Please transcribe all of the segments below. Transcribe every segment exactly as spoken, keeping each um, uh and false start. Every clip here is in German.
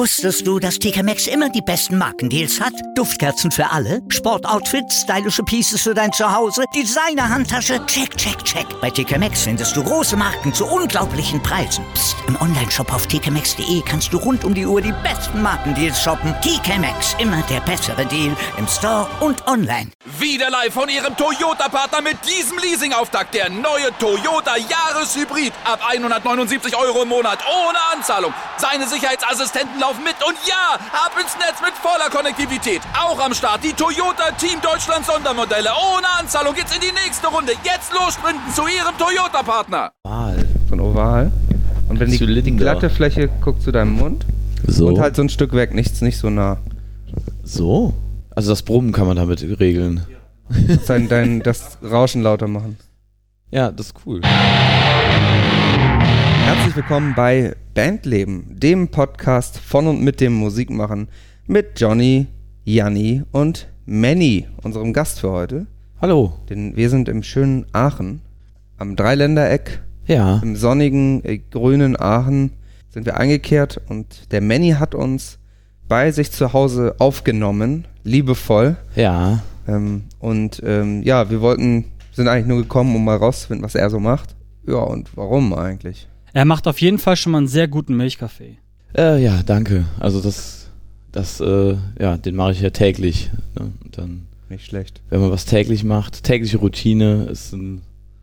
Wusstest du, dass T K Maxx immer die besten Markendeals hat? Duftkerzen für alle, Sportoutfits, stylische Pieces für dein Zuhause, Designer-Handtasche, check, check, check. Bei T K Maxx findest du große Marken zu unglaublichen Preisen. Psst. Im Onlineshop auf t k maxx punkt d e kannst du rund um die Uhr die besten Markendeals shoppen. T K Maxx, immer der bessere Deal im Store und online. Wieder live von Ihrem Toyota-Partner mit diesem Leasing-Auftakt. Der neue Toyota Jahreshybrid. Ab hundertneunundsiebzig Euro im Monat ohne Anzahlung. Seine Sicherheitsassistenten laufen mit und ja, ab ins Netz mit voller Konnektivität. Auch am Start die Toyota Team Deutschland Sondermodelle. Ohne Anzahlung geht's in die nächste Runde. Jetzt los sprinten zu Ihrem Toyota-Partner. Oval. Von Oval. Und wenn die, die glatte Fläche guckt zu deinem Mund so. Und halt so ein Stück weg, nichts nicht so nah. So? Also das Brummen kann man damit regeln. Dein, dein, das Rauschen lauter machen. Ja, das ist cool. Herzlich willkommen bei Bandleben, dem Podcast von und mit dem Musikmachen mit Johnny, Janni und Manny, unserem Gast für heute. Hallo. Denn wir sind im schönen Aachen, am Dreiländereck, ja. Im sonnigen, äh, grünen Aachen sind wir eingekehrt und der Manny hat uns bei sich zu Hause aufgenommen, liebevoll. Ja. Ähm, und ähm, ja, wir wollten, sind eigentlich nur gekommen, um mal rauszufinden, was er so macht. Ja, und warum eigentlich? Er macht auf jeden Fall schon mal einen sehr guten Milchkaffee. Äh, ja, danke. Also das, das, äh, ja, den mache ich ja täglich. Ne? Und dann, nicht schlecht. Wenn man was täglich macht, tägliche Routine ist ein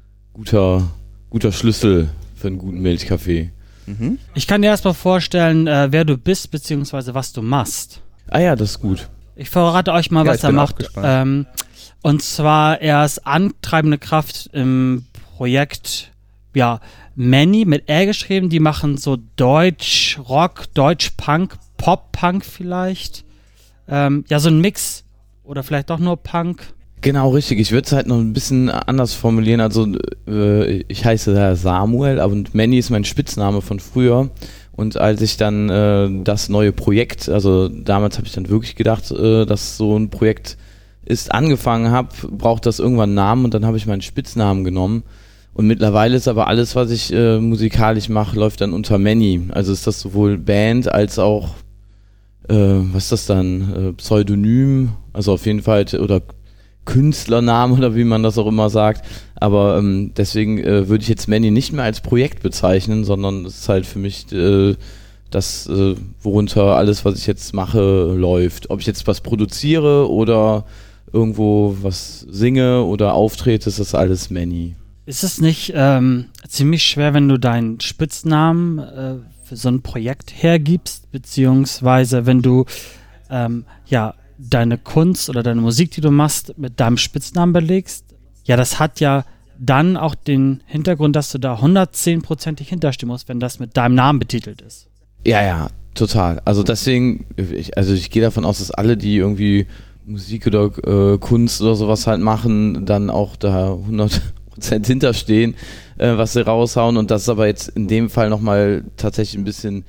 guter, guter Schlüssel für einen guten Milchkaffee. Mhm. Ich kann dir erstmal vorstellen, äh, wer du bist, beziehungsweise was du machst. Ah ja, das ist gut. Ich verrate euch mal, ja, was er macht. Ähm, und zwar, er ist antreibende Kraft im Projekt, ja, Manny mit R geschrieben. Die machen so Deutsch-Rock, Deutsch-Punk, Pop-Punk vielleicht. Ähm, ja, so ein Mix. Oder vielleicht doch nur Punk. Genau, richtig. Ich würde es halt noch ein bisschen anders formulieren. Also äh, ich heiße da Samuel, aber Manny ist mein Spitzname von früher. Und als ich dann äh, das neue Projekt, also damals habe ich dann wirklich gedacht, äh, dass so ein Projekt ist, angefangen habe, braucht das irgendwann einen Namen und dann habe ich meinen Spitznamen genommen. Und mittlerweile ist aber alles, was ich äh, musikalisch mache, läuft dann unter Manny. Also ist das sowohl Band als auch, äh, was ist das dann, äh, Pseudonym, also auf jeden Fall, oder Künstlername oder wie man das auch immer sagt. Aber ähm, deswegen äh, würde ich jetzt Manny nicht mehr als Projekt bezeichnen, sondern es ist halt für mich äh, das, äh, worunter alles, was ich jetzt mache, läuft. Ob ich jetzt was produziere oder irgendwo was singe oder auftrete, ist das alles Manny. Ist es nicht ähm, ziemlich schwer, wenn du deinen Spitznamen äh, für so ein Projekt hergibst, beziehungsweise wenn du ähm, ja deine Kunst oder deine Musik, die du machst, mit deinem Spitznamen belegst? Ja, das hat ja dann auch den Hintergrund, dass du da hundertzehnprozentig hinterstehen musst, wenn das mit deinem Namen betitelt ist. Ja, ja, total. Also deswegen, ich, also ich gehe davon aus, dass alle, die irgendwie Musik oder äh, Kunst oder sowas halt machen, dann auch da hundert Prozent hinterstehen, äh, was sie raushauen. Und das ist aber jetzt in dem Fall nochmal tatsächlich ein bisschen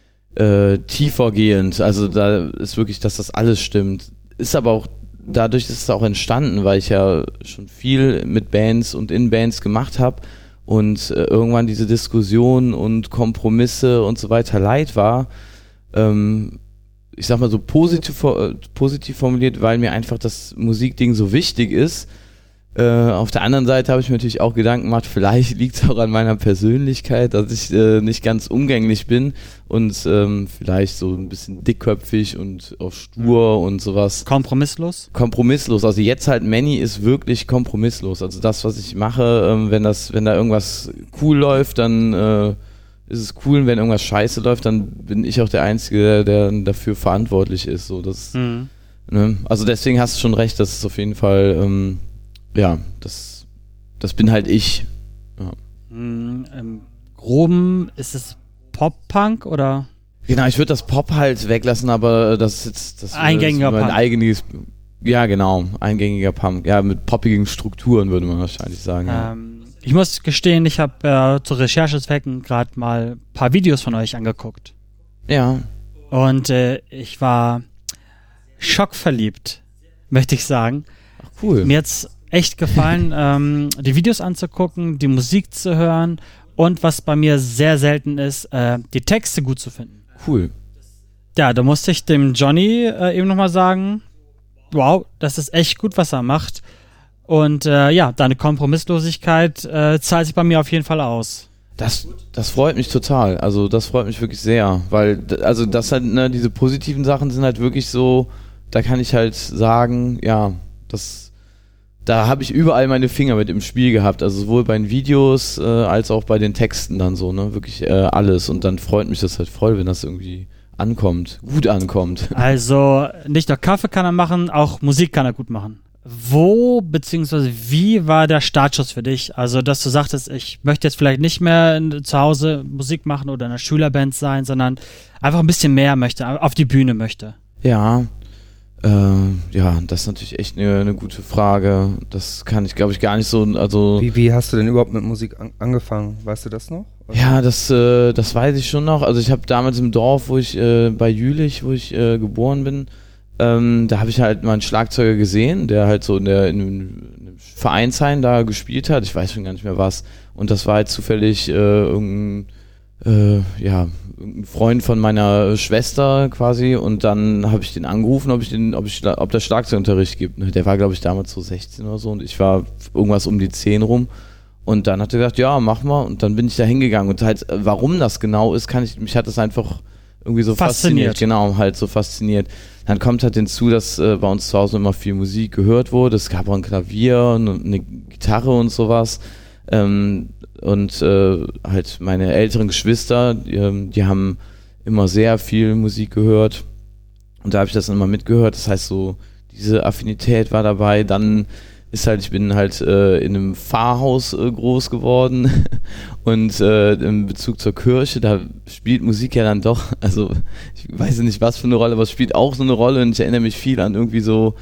äh, tiefergehend. Also da ist wirklich, dass das alles stimmt. Ist aber auch, dadurch ist es auch entstanden, weil ich ja schon viel mit Bands und in Bands gemacht habe und äh, irgendwann diese Diskussion und Kompromisse und so weiter leid war. Ähm, ich sag mal so positiv, äh, positiv formuliert, weil mir einfach das Musikding so wichtig ist. Äh, auf der anderen Seite habe ich mir natürlich auch Gedanken gemacht, vielleicht liegt es auch an meiner Persönlichkeit, dass ich äh, nicht ganz umgänglich bin und ähm, vielleicht so ein bisschen dickköpfig und auch stur und sowas. Kompromisslos? Kompromisslos. Also jetzt halt Manny ist wirklich kompromisslos. Also das, was ich mache, ähm, wenn das, wenn da irgendwas cool läuft, dann äh, ist es cool, und wenn irgendwas scheiße läuft, dann bin ich auch der Einzige, der, der dafür verantwortlich ist. So, das, mhm. ne? Also deswegen hast du schon recht, das ist auf jeden Fall ähm, ja, das, das bin halt ich. Ja. Mm, Im Groben ist es Pop-Punk oder? Genau, ich würde das Pop halt weglassen, aber das ist jetzt das eingängiger ist mein Punk. Eigenes, ja genau, eingängiger Punk. Ja, mit poppigen Strukturen würde man wahrscheinlich sagen. Ja. Ähm, ich muss gestehen, ich habe äh, zu Recherchezwecken gerade mal ein paar Videos von euch angeguckt. Ja. Und äh, ich war schockverliebt, möchte ich sagen. Ach, cool. Mir hat's echt gefallen, ähm, die Videos anzugucken, die Musik zu hören und was bei mir sehr selten ist, äh, die Texte gut zu finden. Cool. Ja, da musste ich dem Johnny äh, eben nochmal sagen, wow, das ist echt gut, was er macht. Und äh, ja, deine Kompromisslosigkeit äh, zahlt sich bei mir auf jeden Fall aus. Das, das freut mich total. Also das freut mich wirklich sehr, weil also das halt, ne, diese positiven Sachen sind halt wirklich so, da kann ich halt sagen, ja, das, da habe ich überall meine Finger mit im Spiel gehabt. Also sowohl bei den Videos äh, als auch bei den Texten dann so, ne, wirklich äh, alles. Und dann freut mich das halt voll, wenn das irgendwie ankommt, gut ankommt. Also nicht nur Kaffee kann er machen, auch Musik kann er gut machen. Wo beziehungsweise wie war der Startschuss für dich? Also, dass du sagtest, ich möchte jetzt vielleicht nicht mehr in, zu Hause Musik machen oder in einer Schülerband sein, sondern einfach ein bisschen mehr möchte, auf die Bühne möchte. Ja, äh, ja, das ist natürlich echt eine, eine gute Frage. Das kann ich, glaube ich, gar nicht so, also... Wie, wie hast du denn überhaupt mit Musik an, angefangen? Weißt du das noch? Oder? Ja, das, äh, das weiß ich schon noch. Also ich habe damals im Dorf, wo ich, äh, bei Jülich, wo ich äh, geboren bin, Ähm, da habe ich halt mal einen Schlagzeuger gesehen, der halt so in der in einem Vereinsheim da gespielt hat. Ich weiß schon gar nicht mehr was. Und das war halt zufällig äh, irgendein, äh, ja, irgendein Freund von meiner Schwester quasi. Und dann habe ich den angerufen, ob ich den, ob ich, ob der Schlagzeugunterricht gibt. Der war, glaube ich, damals so sechzehn oder so und ich war irgendwas um die zehn rum. Und dann hat er gesagt, ja, mach mal. Und dann bin ich da hingegangen. Und halt, warum das genau ist, kann ich, mich hat das einfach irgendwie so fasziniert. fasziniert. Genau, halt so fasziniert. Dann kommt halt hinzu, dass äh, bei uns zu Hause immer viel Musik gehört wurde. Es gab auch ein Klavier und eine Gitarre und sowas. Ähm, und äh, halt meine älteren Geschwister, die, die haben immer sehr viel Musik gehört. Und da habe ich das immer mitgehört. Das heißt so, diese Affinität war dabei. Dann ist halt, ich bin halt äh, in einem Pfarrhaus äh, groß geworden und äh, in Bezug zur Kirche, da spielt Musik ja dann doch, also ich weiß nicht was für eine Rolle, aber es spielt auch so eine Rolle und ich erinnere mich viel an irgendwie so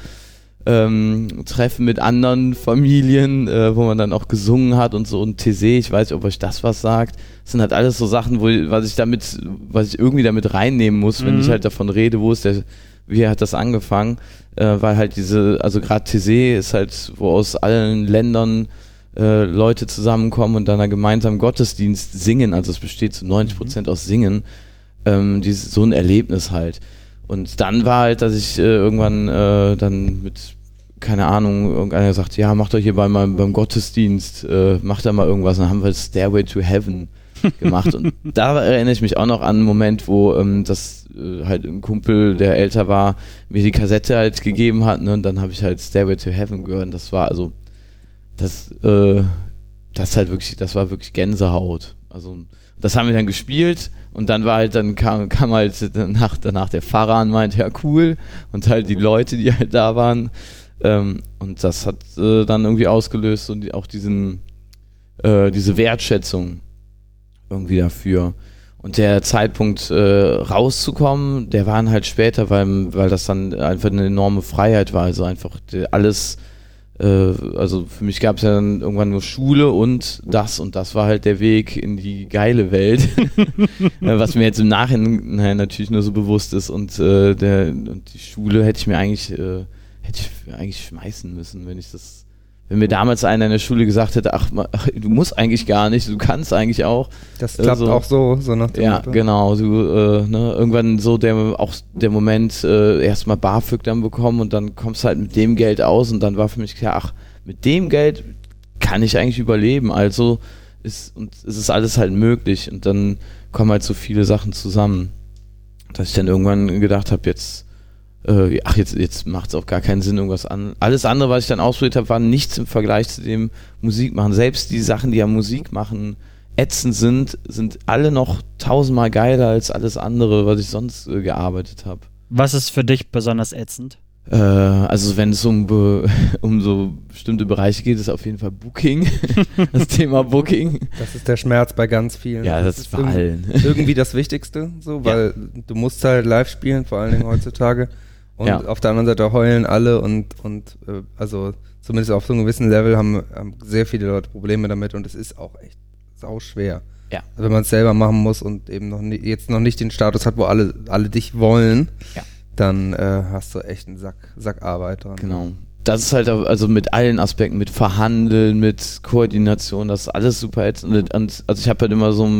ähm, Treffen mit anderen Familien, äh, wo man dann auch gesungen hat und so und T C, ich weiß nicht, ob euch das was sagt, das sind halt alles so Sachen, wo was ich damit, was ich irgendwie damit reinnehmen muss, mhm. wenn ich halt davon rede, wo ist der, wie hat das angefangen, äh, weil halt diese, also gerade T C ist halt, wo aus allen Ländern äh, Leute zusammenkommen und dann einen gemeinsamen Gottesdienst singen, also es besteht zu neunzig Prozent mhm. aus Singen, ähm, dieses, so ein Erlebnis halt. Und dann war halt, dass ich äh, irgendwann äh, dann mit, keine Ahnung, irgendeiner sagt, ja, macht doch hier bei meinem, beim Gottesdienst, äh, macht da mal irgendwas, und dann haben wir Stairway to Heaven gemacht und da erinnere ich mich auch noch an einen Moment, wo ähm, das äh, halt ein Kumpel, der älter war, mir die Kassette halt gegeben hat, ne, und dann habe ich halt Stairway to Heaven gehört und das war also das äh, das halt wirklich, das war wirklich Gänsehaut. Also das haben wir dann gespielt und dann war halt, dann kam, kam halt danach, danach der Pfarrer und meinte, ja cool, und halt die Leute, die halt da waren, ähm, und das hat äh, dann irgendwie ausgelöst und die, auch diesen äh, diese Wertschätzung irgendwie dafür. Und der Zeitpunkt äh, rauszukommen, der war dann halt später, weil, weil das dann einfach eine enorme Freiheit war, also einfach alles, äh, also für mich gab es ja dann irgendwann nur Schule und das und das war halt der Weg in die geile Welt, was mir jetzt im Nachhinein natürlich nur so bewusst ist und, äh, der, und die Schule hätte ich mir eigentlich, äh, hätte ich eigentlich schmeißen müssen, wenn ich das Wenn mir damals einer in der Schule gesagt hätte, ach, ach, du musst eigentlich gar nicht, du kannst eigentlich auch. Das klappt äh, so. auch so, so nach dem Ja, Motto. genau. Du, äh, ne, irgendwann so der auch der Moment, äh, erstmal BAföG dann bekommen und dann kommst du halt mit dem Geld aus und dann war für mich klar, ach, mit dem Geld kann ich eigentlich überleben. Also ist, und es ist alles halt möglich und dann kommen halt so viele Sachen zusammen, dass ich dann irgendwann gedacht habe, jetzt ach, jetzt, jetzt macht es auch gar keinen Sinn, irgendwas an. Alles andere, was ich dann ausprobiert habe, war nichts im Vergleich zu dem Musikmachen. Selbst die Sachen, die am Musikmachen ätzend sind, sind alle noch tausendmal geiler als alles andere, was ich sonst äh, gearbeitet habe. Was ist für dich besonders ätzend? Äh, also wenn es um, be- um so bestimmte Bereiche geht, ist auf jeden Fall Booking. Das Thema Booking. Das ist der Schmerz bei ganz vielen. Ja, das, das ist bei allen. Irgendwie das Wichtigste, so, weil ja. du musst halt live spielen, vor allen Dingen heutzutage. Und ja. auf der anderen Seite heulen alle und, und äh, also zumindest auf so einem gewissen Level haben, haben sehr viele Leute Probleme damit und es ist auch echt sauschwer. Ja. Also wenn man es selber machen muss und eben noch nie, jetzt noch nicht den Status hat, wo alle, alle dich wollen, ja. dann äh, hast du echt einen Sack, Sack Arbeit dran. Genau. Das ist halt also mit allen Aspekten, mit Verhandeln, mit Koordination, das ist alles super ätzend. Und also ich habe halt immer so ein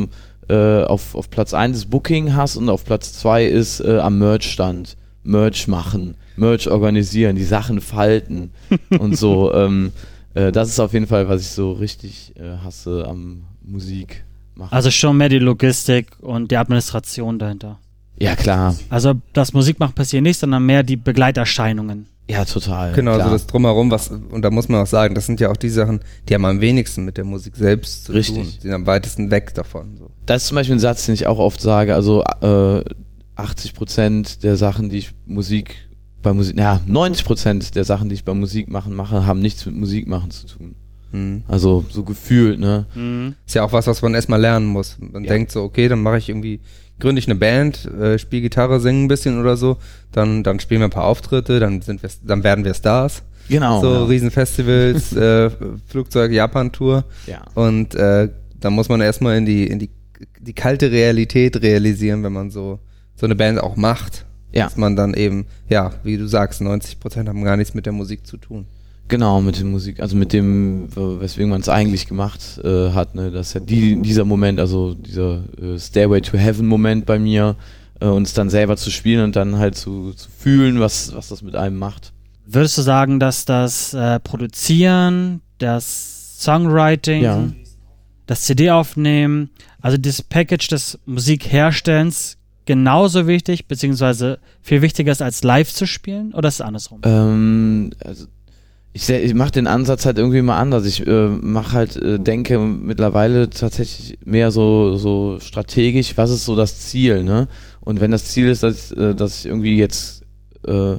äh, auf, auf Platz eins das Booking hast und auf Platz zwei ist äh, am Merch-Stand. Merch machen, Merch organisieren, die Sachen falten und so. Ähm, äh, das ist auf jeden Fall, was ich so richtig äh, hasse am Musik machen. Also schon mehr die Logistik und die Administration dahinter. Ja, klar. Also das Musikmachen passiert nicht, sondern mehr die Begleiterscheinungen. Ja, total. Genau, klar. so das Drumherum, was, und da muss man auch sagen, das sind ja auch die Sachen, die haben am wenigsten mit der Musik selbst zu Richtig. tun. Die sind am weitesten weg davon. So. Das ist zum Beispiel ein Satz, den ich auch oft sage, also äh, achtzig Prozent der Sachen, die ich Musik bei Musik, ja, neunzig Prozent der Sachen, die ich bei Musik machen mache, haben nichts mit Musik machen zu tun. Mhm. Also so gefühlt, ne? Mhm. Ist ja auch was, was man erstmal lernen muss. Man Ja. denkt so, okay, dann mache ich irgendwie, gründe ich eine Band, äh, spiele Gitarre, singe ein bisschen oder so, dann, dann spielen wir ein paar Auftritte, dann sind wir, dann werden wir Stars. Genau. So ja. Riesenfestivals, äh, Flugzeug, Japan-Tour. Ja. Und äh, dann muss man erstmal in die, in die, die kalte Realität realisieren, wenn man so, so eine Band auch macht. Ja. Dass man dann eben, ja, wie du sagst, neunzig Prozent haben gar nichts mit der Musik zu tun. Genau, mit der Musik, also mit dem, weswegen man es eigentlich gemacht äh, hat, ne, das ist ja die, dieser Moment, also dieser äh, Stairway to Heaven Moment bei mir, äh, uns dann selber zu spielen und dann halt zu, zu fühlen, was, was das mit einem macht. Würdest du sagen, dass das äh, Produzieren, das Songwriting, Ja. das C D aufnehmen, also das Package des Musikherstellens genauso wichtig, beziehungsweise viel wichtiger ist, als live zu spielen, oder ist es andersrum? Ähm, also ich, seh- ich mache den Ansatz halt irgendwie mal anders. Ich äh, mache halt, äh, denke mittlerweile tatsächlich mehr so, so strategisch, was ist so das Ziel, ne? Und wenn das Ziel ist, dass, äh, dass ich irgendwie jetzt äh,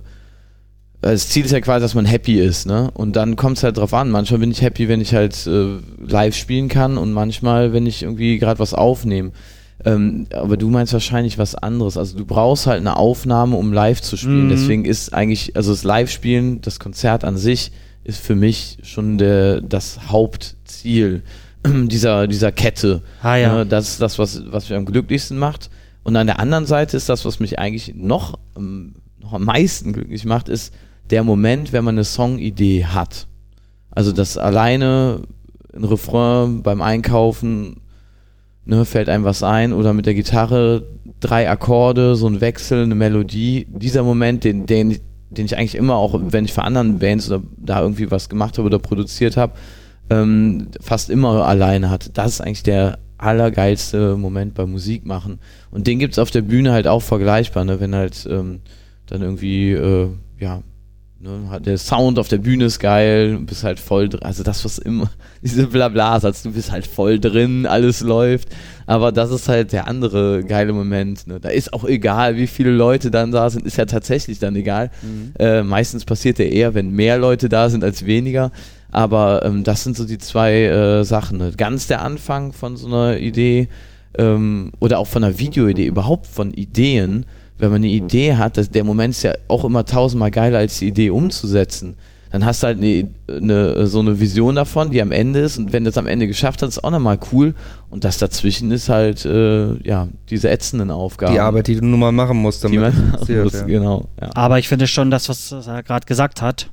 das Ziel ist ja quasi, dass man happy ist, ne? Und dann kommt es halt drauf an. Manchmal bin ich happy, wenn ich halt äh, live spielen kann und manchmal, wenn ich irgendwie gerade was aufnehme. Ähm, aber du meinst wahrscheinlich was anderes. Also du brauchst halt eine Aufnahme, um live zu spielen. Mhm. Deswegen ist eigentlich, also das Live-Spielen, das Konzert an sich, ist für mich schon der, das Hauptziel dieser, dieser Kette. Ah ja. Ne? Das ist das, was, was mich am glücklichsten macht. Und an der anderen Seite ist das, was mich eigentlich noch, ähm, noch am meisten glücklich macht, ist der Moment, wenn man eine Songidee hat. Also das alleine ein Refrain beim Einkaufen, ne, fällt einem was ein, oder mit der Gitarre drei Akkorde, so ein Wechsel, eine Melodie. Dieser Moment, den, den, den ich eigentlich immer auch, wenn ich für anderen Bands oder da irgendwie was gemacht habe oder produziert habe, ähm, fast immer alleine hatte. Das ist eigentlich der allergeilste Moment beim Musik machen. Und den gibt's auf der Bühne halt auch vergleichbar, ne, wenn halt ähm, dann irgendwie, äh, ja, ne, der Sound auf der Bühne ist geil, du bist halt voll drin, also das, was immer, diese Blabla-Satz, du bist halt voll drin, alles läuft, aber das ist halt der andere geile Moment, ne? Da ist auch egal, wie viele Leute dann da sind, ist ja tatsächlich dann egal, mhm. äh, meistens passiert ja eher, wenn mehr Leute da sind als weniger, aber ähm, das sind so die zwei äh, Sachen, ne? Ganz der Anfang von so einer Idee ähm, oder auch von einer Videoidee, überhaupt von Ideen. Wenn man eine Idee hat, dass der Moment ist ja auch immer tausendmal geiler, als die Idee umzusetzen. Dann hast du halt eine, eine, so eine Vision davon, die am Ende ist, und wenn du das am Ende geschafft hast, ist auch nochmal cool. Und das dazwischen ist halt, äh, ja, diese ätzenden Aufgaben. Die Arbeit, die du nun mal machen musst, damit die man passiert, muss, ja. genau. Ja. Aber ich finde schon, das, was er gerade gesagt hat,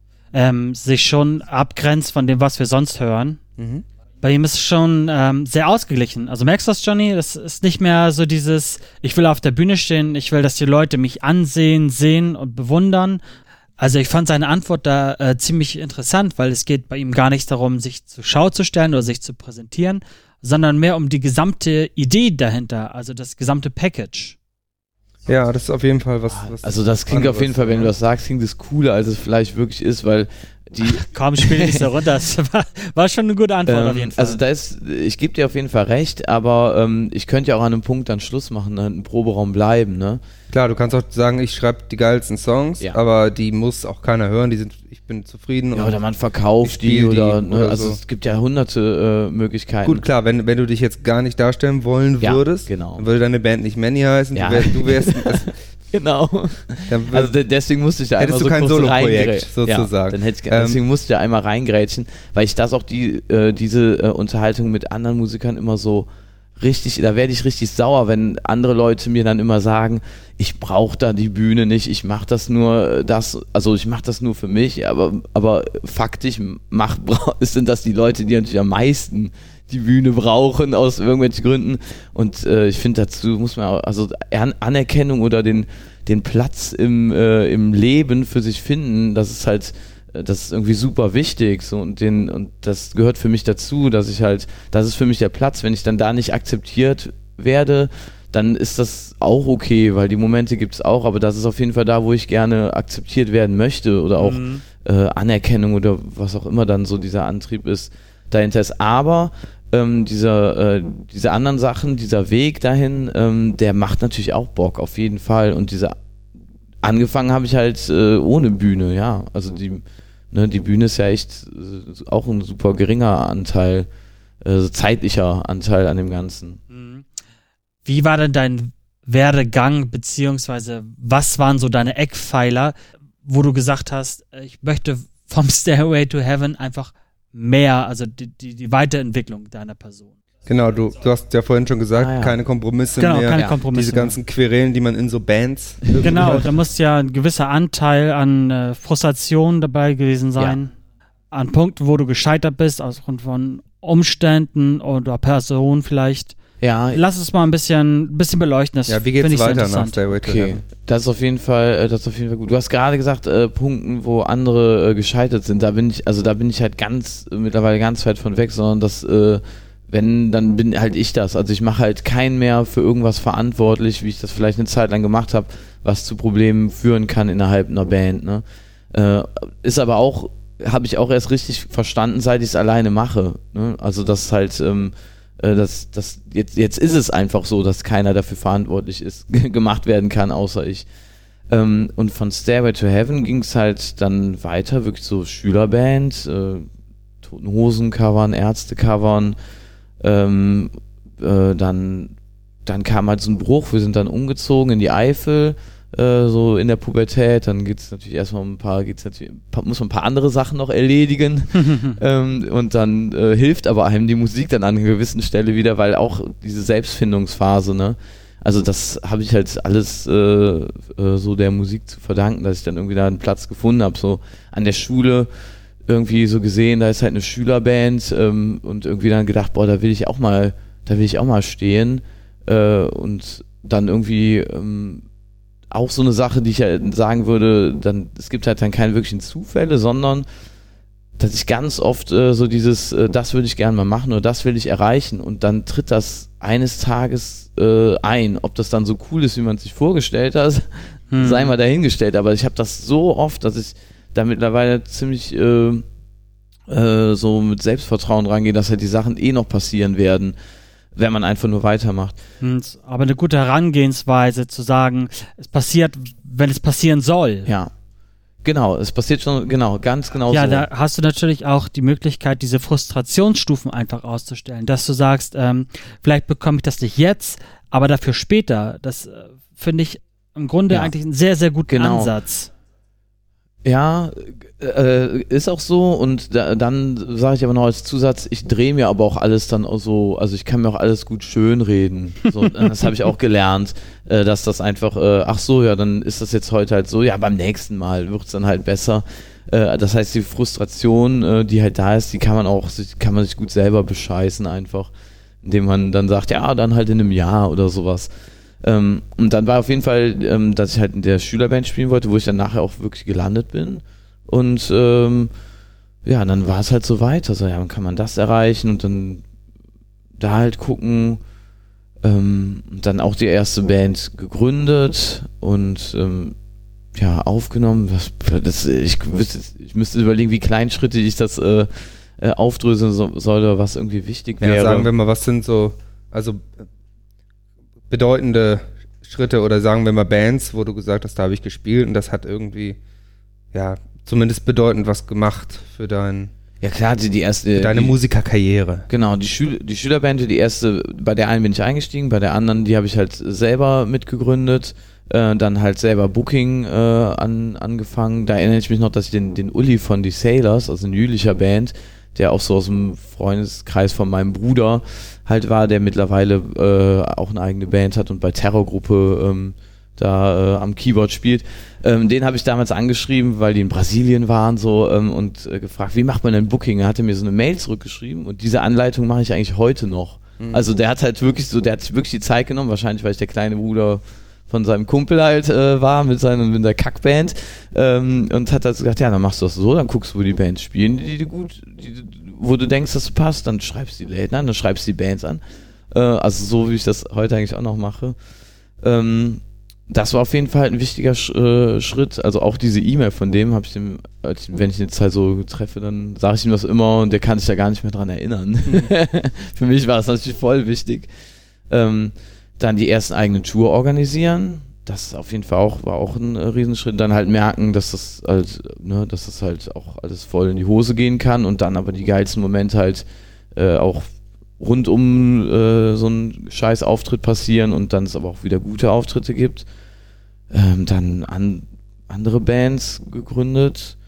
ähm, sich schon abgrenzt von dem, was wir sonst hören. Mhm. Bei ihm ist es schon ähm, sehr ausgeglichen. Also merkst du das, Johnny? Das ist nicht mehr so dieses, ich will auf der Bühne stehen, ich will, dass die Leute mich ansehen, sehen und bewundern. Also ich fand seine Antwort da äh, ziemlich interessant, weil es geht bei ihm gar nicht darum, sich zur Schau zu stellen oder sich zu präsentieren, sondern mehr um die gesamte Idee dahinter, also das gesamte Package. Ja, das ist auf jeden Fall was. was Also das klingt auf jeden Fall, wenn du das sagst, klingt das cooler, als es vielleicht wirklich ist, weil die Komm, spiel nicht so runter. Das war, war schon eine gute Antwort ähm, auf jeden Fall. Also da ist, ich gebe dir auf jeden Fall recht, aber ähm, ich könnte ja auch an einem Punkt dann Schluss machen, ne, im Proberaum bleiben, ne? Klar, du kannst auch sagen, ich schreibe die geilsten Songs, Ja. aber die muss auch keiner hören, die sind, ich bin zufrieden. Ja, und oder man verkauft ich die spiel die oder, ne, oder also so. es gibt ja hunderte äh, Möglichkeiten. Gut, klar, wenn, wenn du dich jetzt gar nicht darstellen wollen Ja, würdest, genau. dann würde deine Band nicht Manny heißen, Ja. du wärst, du wärst das, Genau. dann wür- Also de- deswegen musste ich da Hättest einmal du so kein kurz Solo-Projekt, reingrätschen. sozusagen. Ja, dann hätte ich, Ähm, deswegen musste ich da einmal reingrätschen, weil ich das auch die, äh, diese äh, Unterhaltung mit anderen Musikern immer so richtig, da werde ich richtig sauer, wenn andere Leute mir dann immer sagen, ich brauche da die Bühne nicht, ich mache das nur das, also ich mache das nur für mich, aber, aber faktisch mach, sind das die Leute, die natürlich am meisten die Bühne brauchen aus irgendwelchen Gründen und äh, ich finde dazu muss man auch, also An- Anerkennung oder den, den Platz im, äh, im Leben für sich finden, das ist halt das ist irgendwie super wichtig so, und, den, und das gehört für mich dazu, dass ich halt, das ist für mich der Platz, wenn ich dann da nicht akzeptiert werde, dann ist das auch okay, weil die Momente gibt es auch, aber das ist auf jeden Fall da, wo ich gerne akzeptiert werden möchte oder auch mhm. äh, Anerkennung oder was auch immer dann so dieser Antrieb ist, dahinter ist, aber ähm, dieser, äh, diese anderen Sachen, dieser Weg dahin, ähm, der macht natürlich auch Bock, auf jeden Fall, und diese angefangen habe ich halt äh, ohne Bühne, ja, also die Ne, die Bühne ist ja echt äh, auch ein super geringer Anteil, äh, zeitlicher Anteil an dem Ganzen. Wie war denn dein Werdegang, beziehungsweise was waren so deine Eckpfeiler, wo du gesagt hast, ich möchte vom Stairway to Heaven einfach mehr, also die, die, die Weiterentwicklung deiner Person? Genau, du, du hast ja vorhin schon gesagt, ah, ja. keine Kompromisse genau, mehr. Keine Kompromisse Diese ganzen mehr. Querelen, die man in so Bands... Genau, da muss ja ein gewisser Anteil an äh, Frustration dabei gewesen sein. Ja. An Punkten, wo du gescheitert bist, aufgrund von Umständen oder Personen vielleicht. Ja. Lass uns mal ein bisschen, bisschen beleuchten. Das ja, wie geht's weiter nach Stairway to Heaven? Das ist auf jeden Fall, das ist auf jeden Fall gut. Du hast gerade gesagt, äh, Punkten, wo andere äh, gescheitert sind. Da bin ich, also da bin ich halt ganz, mittlerweile ganz weit von weg, sondern das... Äh, wenn, dann bin halt ich das. Also ich mache halt keinen mehr für irgendwas verantwortlich, wie ich das vielleicht eine Zeit lang gemacht habe, was zu Problemen führen kann innerhalb einer Band. Ne? Äh, ist aber auch, habe ich auch erst richtig verstanden, seit ich es alleine mache. Ne? Also das halt, ähm, äh, das, das, jetzt, jetzt ist es einfach so, dass keiner dafür verantwortlich ist, gemacht werden kann, außer ich. Ähm, und von Stairway to Heaven ging es halt dann weiter, wirklich so Schülerband, äh, Toten Hosen covern, Ärzte covern. Ähm, äh, dann, dann kam halt so ein Bruch, wir sind dann umgezogen in die Eifel, äh, so in der Pubertät, dann geht's natürlich erstmal um ein paar, geht's natürlich, muss man ein paar andere Sachen noch erledigen ähm, und dann äh, hilft aber einem die Musik dann an einer gewissen Stelle wieder, weil auch diese Selbstfindungsphase, ne, also das habe ich halt alles äh, äh, so der Musik zu verdanken, dass ich dann irgendwie da einen Platz gefunden habe, so an der Schule irgendwie so gesehen, da ist halt eine Schülerband ähm, und irgendwie dann gedacht, boah, da will ich auch mal, da will ich auch mal stehen äh, und dann irgendwie ähm, auch so eine Sache, die ich ja sagen würde, dann es gibt halt dann keine wirklichen Zufälle, sondern dass ich ganz oft äh, so dieses, äh, das würde ich gerne mal machen oder das will ich erreichen und dann tritt das eines Tages äh, ein, ob das dann so cool ist, wie man es sich vorgestellt hat, hm. sei mal dahingestellt, aber ich habe das so oft, dass ich da mittlerweile ziemlich äh, äh, so mit Selbstvertrauen rangehe, dass halt die Sachen eh noch passieren werden, wenn man einfach nur weitermacht. Und, aber eine gute Herangehensweise zu sagen, es passiert, wenn es passieren soll. Ja, genau, es passiert schon, genau, ganz genau ja, so. Ja, da hast du natürlich auch die Möglichkeit, diese Frustrationsstufen einfach auszustellen, dass du sagst, ähm, vielleicht bekomme ich das nicht jetzt, aber dafür später. Das äh, finde ich im Grunde ja. eigentlich einen sehr, sehr guten genau. Ansatz. Ja, äh, ist auch so und da, dann sage ich aber noch als Zusatz, ich drehe mir aber auch alles dann auch so, also ich kann mir auch alles gut schönreden. So, das habe ich auch gelernt, äh, dass das einfach, äh, ach so, ja, dann ist das jetzt heute halt so, ja, beim nächsten Mal wird es dann halt besser. Äh, das heißt, die Frustration, äh, die halt da ist, die kann man auch, kann man sich gut selber bescheißen einfach, indem man dann sagt, ja, dann halt in einem Jahr oder sowas. Ähm, und dann war auf jeden Fall, ähm, dass ich halt in der Schülerband spielen wollte, wo ich dann nachher auch wirklich gelandet bin. Und ähm, ja, dann war es halt so weit. Also ja, dann kann man das erreichen und dann da halt gucken. Ähm, und dann auch die erste Band gegründet und ähm, ja, aufgenommen. Das, das, ich, ich müsste überlegen, wie kleinschrittig ich das äh, äh, aufdröseln so, soll oder was irgendwie wichtig wäre. Ja, sagen wir mal, was sind so, also bedeutende Schritte oder sagen wir mal Bands, wo du gesagt hast, da habe ich gespielt und das hat irgendwie, ja, zumindest bedeutend was gemacht für dein, ja klar, die, die erste, für deine die, Musikerkarriere. Genau, die, Schül- die Schülerband, die erste, bei der einen bin ich eingestiegen, bei der anderen, die habe ich halt selber mitgegründet, äh, dann halt selber Booking äh, an, angefangen. Da erinnere ich mich noch, dass ich den, den Uli von die Sailors, also ein jülicher Band, der auch so aus dem Freundeskreis von meinem Bruder halt war, der mittlerweile äh, auch eine eigene Band hat und bei Terrorgruppe ähm, da äh, am Keyboard spielt. Ähm, den habe ich damals angeschrieben, weil die in Brasilien waren so ähm, und äh, gefragt, wie macht man denn Booking? Er hatte mir so eine Mail zurückgeschrieben und diese Anleitung mache ich eigentlich heute noch. Mhm. Also der hat halt wirklich so, der hat sich wirklich die Zeit genommen, wahrscheinlich weil ich der kleine Bruder von seinem Kumpel halt äh, war mit seiner mit der Kackband ähm, und hat halt gesagt, ja, dann machst du das so, dann guckst du, wo die Bands spielen, die, die gut, die, wo du denkst, dass du passt, dann schreibst du die Läden an, dann schreibst du die Bands an. Äh, also so, wie ich das heute eigentlich auch noch mache. Ähm, das war auf jeden Fall ein wichtiger Sch- äh, Schritt, also auch diese E-Mail von dem habe ich dem, als, wenn ich ihn jetzt halt so treffe, dann sage ich ihm das immer und der kann sich ja gar nicht mehr dran erinnern. Mhm. Für mich war das natürlich voll wichtig. Ähm, Dann die ersten eigenen Tour organisieren. Das auf jeden Fall auch, war auch ein äh, Riesenschritt. Dann halt merken, dass das halt, ne, dass das halt auch alles voll in die Hose gehen kann und dann aber die geilsten Momente halt äh, auch rund um äh, so einen scheiß Auftritt passieren und dann es aber auch wieder gute Auftritte gibt. Ähm, dann an, andere Bands gegründet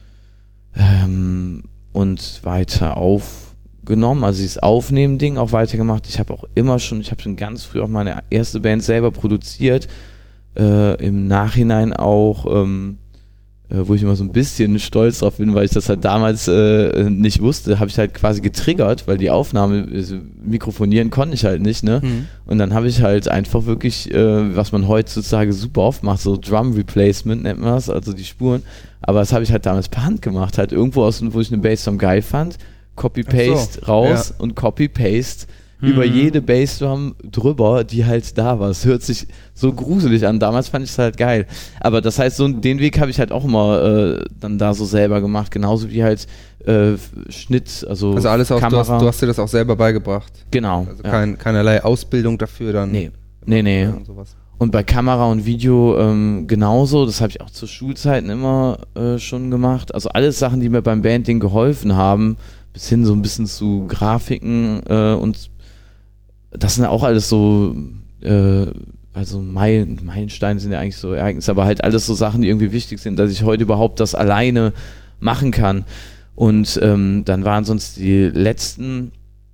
ähm, und weiter auf genommen, also dieses Aufnehmen-Ding auch weitergemacht. Ich habe auch immer schon, ich habe schon ganz früh auch meine erste Band selber produziert, äh, im Nachhinein auch, ähm, äh, wo ich immer so ein bisschen stolz drauf bin, weil ich das halt damals äh, nicht wusste, habe ich halt quasi getriggert, weil die Aufnahme, also mikrofonieren konnte ich halt nicht, ne? Mhm. Und dann habe ich halt einfach wirklich, äh, was man heutzutage super oft macht, so Drum Replacement nennt man das, also die Spuren, aber das habe ich halt damals per Hand gemacht, halt irgendwo aus, wo ich eine Bassdrum geil fand, Copy-Paste so, raus ja. und Copy-Paste mhm. über jede Bassdrum drüber, die halt da war. Es hört sich so gruselig an. Damals fand ich es halt geil. Aber das heißt, so den Weg habe ich halt auch immer äh, dann da so selber gemacht. Genauso wie halt äh, Schnitt, also Also alles auch, Kamera. Du hast, du hast dir das auch selber beigebracht. Genau. Also kein, ja. keinerlei Ausbildung dafür dann. Nee, nee, nee. Und, sowas. Und bei Kamera und Video ähm, genauso. Das habe ich auch zu Schulzeiten immer äh, schon gemacht. Also alles Sachen, die mir beim Bandding geholfen haben, bis hin so ein bisschen zu Grafiken äh, und das sind auch alles so äh, also Meilen, Meilensteine sind ja eigentlich so Ereignisse, aber halt alles so Sachen, die irgendwie wichtig sind, dass ich heute überhaupt das alleine machen kann. Und ähm, dann waren sonst die letzten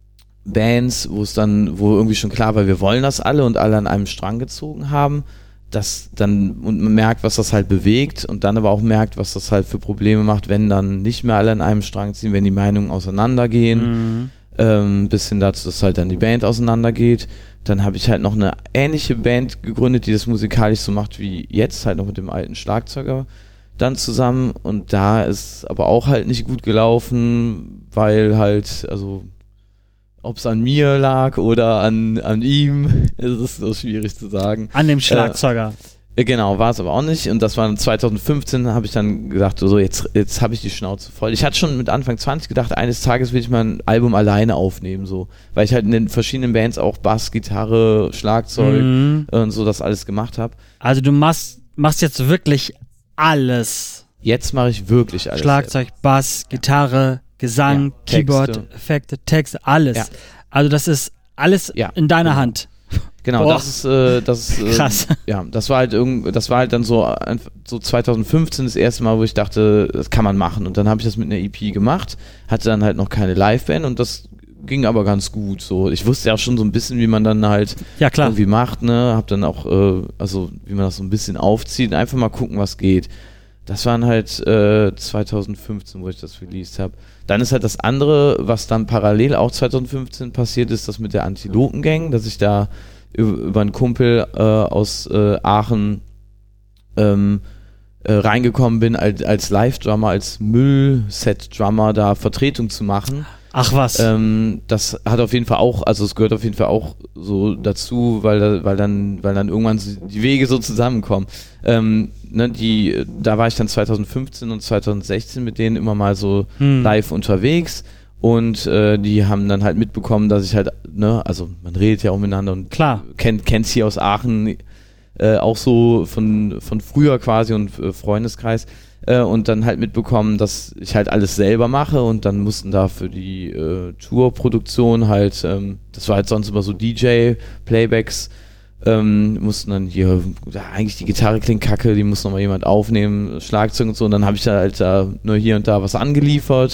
Bands, wo es dann, wo irgendwie schon klar war, wir wollen das alle und alle an einem Strang gezogen haben, das dann, und man merkt, was das halt bewegt und dann aber auch merkt, was das halt für Probleme macht, wenn dann nicht mehr alle an einem Strang ziehen, wenn die Meinungen auseinandergehen, mhm. ähm, bis hin dazu, dass halt dann die Band auseinandergeht. Dann habe ich halt noch eine ähnliche Band gegründet, die das musikalisch so macht wie jetzt, halt noch mit dem alten Schlagzeuger dann zusammen und da ist aber auch halt nicht gut gelaufen, weil halt, also ob es an mir lag oder an, an ihm, ist es so schwierig zu sagen. An dem Schlagzeuger. Äh, genau, war es aber auch nicht. Und das war zwanzig fünfzehn, habe ich dann gedacht, so jetzt, jetzt habe ich die Schnauze voll. Ich hatte schon mit Anfang zwanzig gedacht, eines Tages will ich mal ein Album alleine aufnehmen, so. Weil ich halt in den verschiedenen Bands auch Bass, Gitarre, Schlagzeug mhm. und so das alles gemacht habe. Also du machst, machst jetzt wirklich alles. Jetzt mache ich wirklich alles. Schlagzeug, selber. Bass, Gitarre, Gesang, ja, Keyboard, Effekte, Texte, alles. Ja. Also das ist alles ja. in deiner genau. Hand. Genau, Boah. das ist, äh, das ist, äh, krass. Ja, das war halt irgend, das war halt dann so, so zwanzig fünfzehn das erste Mal, wo ich dachte, das kann man machen. Und dann habe ich das mit einer E P gemacht, hatte dann halt noch keine Liveband und das ging aber ganz gut. So, ich wusste ja auch schon so ein bisschen, wie man dann halt ja, klar. irgendwie macht, ne, hab dann auch, äh, also wie man das so ein bisschen aufzieht, einfach mal gucken, was geht. Das waren halt äh, zwanzig fünfzehn, wo ich das released habe. Dann ist halt das andere, was dann parallel auch zwanzig fünfzehn passiert ist, das mit der Antilopen-Gang, dass ich da über, über einen Kumpel äh, aus äh, Aachen ähm, äh, reingekommen bin, als, als Live-Drummer, als Müll-Set-Drummer da Vertretung zu machen. Ach was. Ähm, das hat auf jeden Fall auch, also es gehört auf jeden Fall auch so dazu, weil, weil, dann, weil dann irgendwann die Wege so zusammenkommen. Ähm, ne, die, da war ich dann zwanzig fünfzehn und zwanzig sechzehn mit denen immer mal so hm. live unterwegs und äh, die haben dann halt mitbekommen, dass ich halt, ne, also man redet ja auch miteinander und Klar. kennt kennt's hier aus Aachen äh, auch so von, von früher quasi und äh, Freundeskreis. Äh, und dann halt mitbekommen, dass ich halt alles selber mache und dann mussten da für die äh, Tourproduktion halt, ähm, das war halt sonst immer so D J-Playbacks, ähm, mussten dann hier, ja, eigentlich die Gitarre klingt kacke, die muss nochmal jemand aufnehmen, Schlagzeug und so und dann habe ich da halt da nur hier und da was angeliefert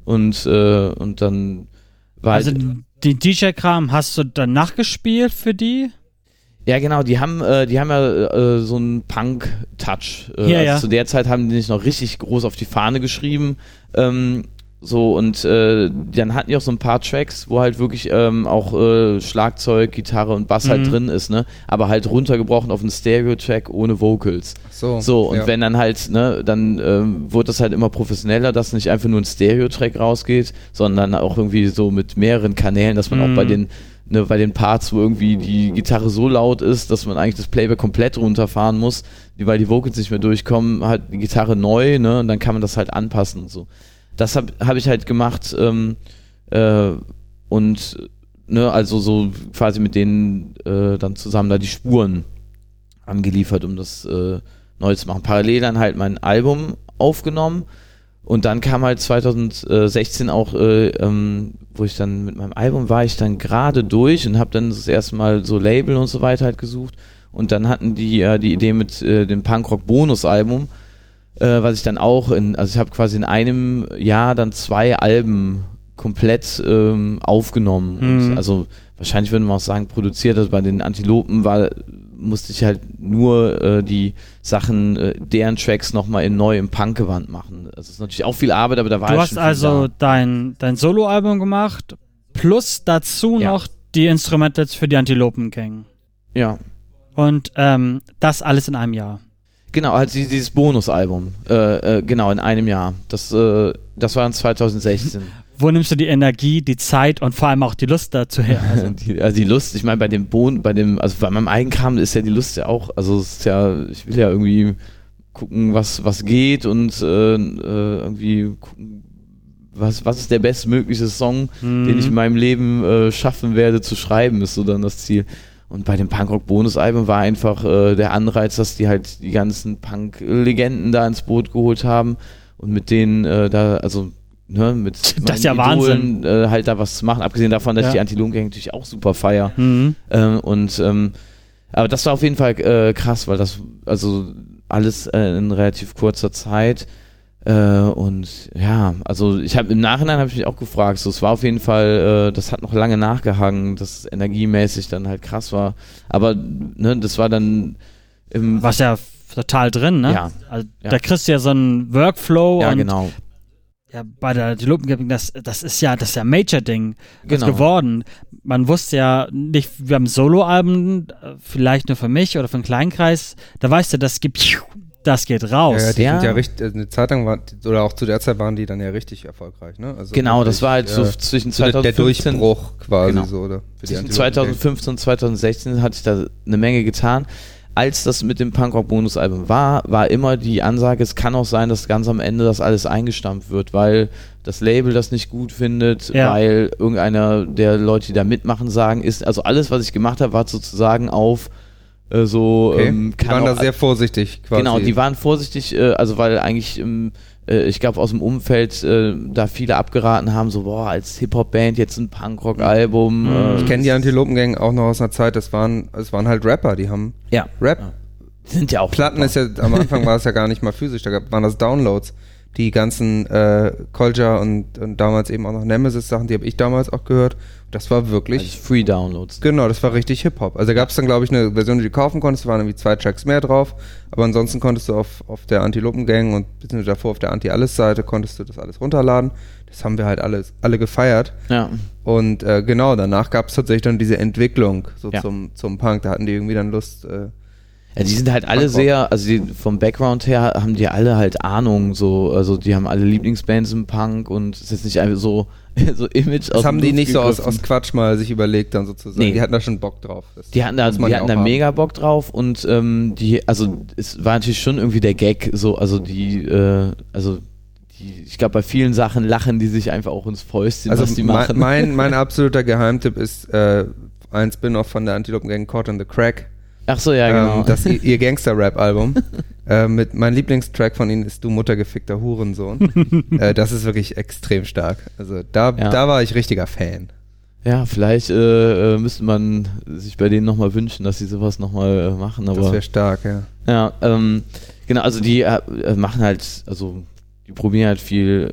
und, äh, und dann war Also halt, den D J-Kram hast du dann nachgespielt für die? ja genau, die haben, äh, die haben ja äh, so einen Punk-Touch. Äh, Ja, also ja. zu der Zeit haben die nicht noch richtig groß auf die Fahne geschrieben. Ähm, so und äh, dann hatten die auch so ein paar Tracks, wo halt wirklich ähm, auch äh, Schlagzeug, Gitarre und Bass Mhm. halt drin ist, ne? Aber halt runtergebrochen auf einen Stereo-Track ohne Vocals. So, So, und ja. wenn dann halt, ne, dann ähm, wurde das halt immer professioneller, dass nicht einfach nur ein Stereo-Track rausgeht, sondern auch irgendwie so mit mehreren Kanälen, dass man Mhm. auch bei den, ne, bei den Parts, wo irgendwie die Gitarre so laut ist, dass man eigentlich das Playback komplett runterfahren muss, die, weil die Vocals nicht mehr durchkommen, halt die Gitarre neu, ne, und dann kann man das halt anpassen und so. Das habe hab ich halt gemacht, ähm, äh, und, ne, also so quasi mit denen äh, dann zusammen da die Spuren angeliefert, um das äh, neu zu machen. Parallel dann halt mein Album aufgenommen und dann kam halt zwanzig sechzehn auch, äh, ähm, wo ich dann mit meinem Album war ich dann gerade durch und habe dann das erste Mal so Label und so weiter halt gesucht und dann hatten die äh, die Idee mit äh, dem Punkrock-Bonus-Album, äh, was ich dann auch in, also ich habe quasi in einem Jahr dann zwei Alben komplett ähm, aufgenommen. Mhm. Und also wahrscheinlich würde man auch sagen, produziert. Also bei den Antilopen war, musste ich halt nur äh, die Sachen, äh, deren Tracks nochmal in neu im Punk-Gewand machen. Also das ist natürlich auch viel Arbeit, aber da war Du ich hast schon viel also da. dein, dein Soloalbum gemacht, plus dazu Ja. noch die Instrumentals für die Antilopen-Gang. Ja. Und ähm, das alles in einem Jahr. Genau, halt die- dieses Bonusalbum. Äh, äh, genau, in einem Jahr. Das, äh, das war dann zwanzig sechzehn. Wo nimmst du die Energie, die Zeit und vor allem auch die Lust dazu her? Also, die, also die Lust, ich meine, bei dem Bohnen, bei dem, also bei meinem Eigenkram ist ja die Lust ja auch, also es ist ja, ich will ja irgendwie gucken, was, was geht und äh, äh, irgendwie gucken, was, was ist der bestmögliche Song, Mhm. den ich in meinem Leben äh, schaffen werde zu schreiben, ist so dann das Ziel. Und bei dem Punkrock-Bonus-Album war einfach äh, der Anreiz, dass die halt die ganzen Punk-Legenden da ins Boot geholt haben und mit denen äh, da, also ne, mit Das ist ja meinen Wahnsinn. Idolen, äh, halt da was zu machen, abgesehen davon, dass Ja. ich die Antilopen-Gang natürlich auch super feier. mhm. Ähm, und ähm, aber das war auf jeden Fall äh, krass, weil das, also alles äh, in relativ kurzer Zeit. Äh, und ja, also ich habe im Nachhinein habe ich mich auch gefragt, so es war auf jeden Fall, äh, das hat noch lange nachgehangen, dass es energiemäßig dann halt krass war. Aber ne, das war dann im Was ja total drin, ne? Ja. Also, Ja. Da kriegst du ja so einen Workflow ja und genau. ja, bei der Antilopen-Gang, das, das ist ja das ist ja ein Major-Ding Genau. geworden. Man wusste ja nicht, wir haben Soloalben, äh, vielleicht nur für mich oder für einen kleinen Kreis, da weißt du, das gibt, das geht raus. Ja, ja, die Ja. sind ja richtig, eine Zeit lang waren, oder auch zu der Zeit waren die dann ja richtig erfolgreich, ne? Also Genau, wirklich, das war halt so äh, zwischen so der, der zweitausendfünfzehn Durchbruch quasi Genau. so, oder? Für die Zwischen Antilopen-Gang. zweitausendfünfzehn und zweitausendsechzehn hatte ich da eine Menge getan. Als das mit dem Punkrock-Bonus-Album war, war immer die Ansage, es kann auch sein, dass ganz am Ende das alles eingestampft wird, weil das Label das nicht gut findet, Ja. weil irgendeiner der Leute, die da mitmachen, sagen, ist, also alles, was ich gemacht habe, war sozusagen auf äh, so, Okay. ähm, Die kann waren auch, da sehr vorsichtig quasi. Genau, die waren vorsichtig, äh, also weil eigentlich, ähm, äh, ich glaube aus dem Umfeld äh, da viele abgeraten haben, so boah, als Hip-Hop-Band jetzt ein Punkrock-Album. Mhm. Äh, Ich kenne die Antilopen-Gang auch noch aus einer Zeit, das waren, es waren halt Rapper, die haben Ja, Rap. sind ja auch Platten ist ja, am Anfang war es ja gar nicht mal physisch, da gab, waren das Downloads. Die ganzen äh, Kolja und, und damals eben auch noch Nemesis-Sachen, die habe ich damals auch gehört. Das war wirklich, also Free-Downloads. genau, das war richtig Hip-Hop. Also da gab es dann, glaube ich, eine Version, die du kaufen konntest, da waren irgendwie zwei Tracks mehr drauf, aber ansonsten konntest du auf, auf der Antilopen-Gang und beziehungsweise davor auf der Anti-Alles-Seite konntest du das alles runterladen. Das haben wir halt alles, alle gefeiert. Ja. Und äh, genau, danach gab es tatsächlich dann diese Entwicklung so Ja. zum, zum Punk. Da hatten die irgendwie dann Lust. Äh, Ja, die sind halt alle Punkrock. sehr, also die, vom Background her haben die alle halt Ahnung, so, also die haben alle Lieblingsbands im Punk und es ist jetzt nicht einfach so, so Image das haben die Luft nicht so aus, gegriffen. aus Quatsch mal sich überlegt dann sozusagen. Nee. Die hatten da schon Bock drauf. Das Die hatten da, muss man die ja hatten auch da haben. mega Bock drauf und ähm, die, also es war natürlich schon irgendwie der Gag, so, also die, äh, also die, ich glaube bei vielen Sachen lachen die sich einfach auch ins Fäustchen, Also was die mein, machen. mein, mein absoluter Geheimtipp ist äh, ein Spin-off von der Antilopen-Gang, Caught in the Crack. Ach so, ja, genau. Ähm, das ihr, ihr Gangster-Rap-Album. äh, mit mein Lieblingstrack von ihnen ist Du muttergefickter Hurensohn. äh, das ist wirklich extrem stark. Also da, Ja. da war ich richtiger Fan. Ja, vielleicht äh, äh, müsste man sich bei denen nochmal wünschen, dass sie sowas nochmal äh, machen, aber Das wäre stark, ja. ja, ähm, genau, also die äh, äh, machen halt, also die probieren halt viel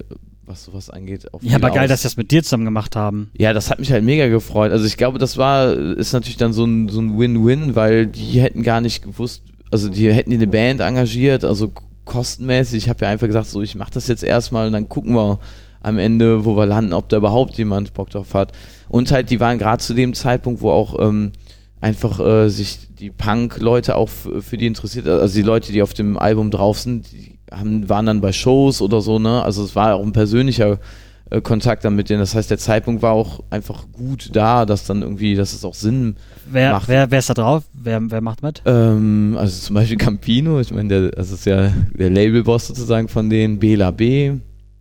was sowas angeht. Auch ja, aber geil, aus. dass sie das mit dir zusammen gemacht haben. Ja, das hat mich halt mega gefreut. Also ich glaube, das war, ist natürlich dann so ein, so ein Win-Win, weil die hätten gar nicht gewusst, also die hätten die eine Band engagiert, also kostenmäßig. Ich habe ja einfach gesagt, so ich mache das jetzt erstmal und dann gucken wir am Ende, wo wir landen, ob da überhaupt jemand Bock drauf hat. Und halt, die waren gerade zu dem Zeitpunkt, wo auch ähm, einfach äh, sich die Punk-Leute auch f- für die interessiert, also die Leute, die auf dem Album drauf sind, die haben, waren dann bei Shows oder so, ne? Also es war auch ein persönlicher äh, Kontakt dann mit denen. Das heißt, der Zeitpunkt war auch einfach gut da, dass dann irgendwie, dass es auch Sinn wer, macht. Wer, wer ist da drauf? Wer, wer macht mit? Ähm, also zum Beispiel Campino, ich meine, der, das ist ja der Labelboss sozusagen von denen, Bela B.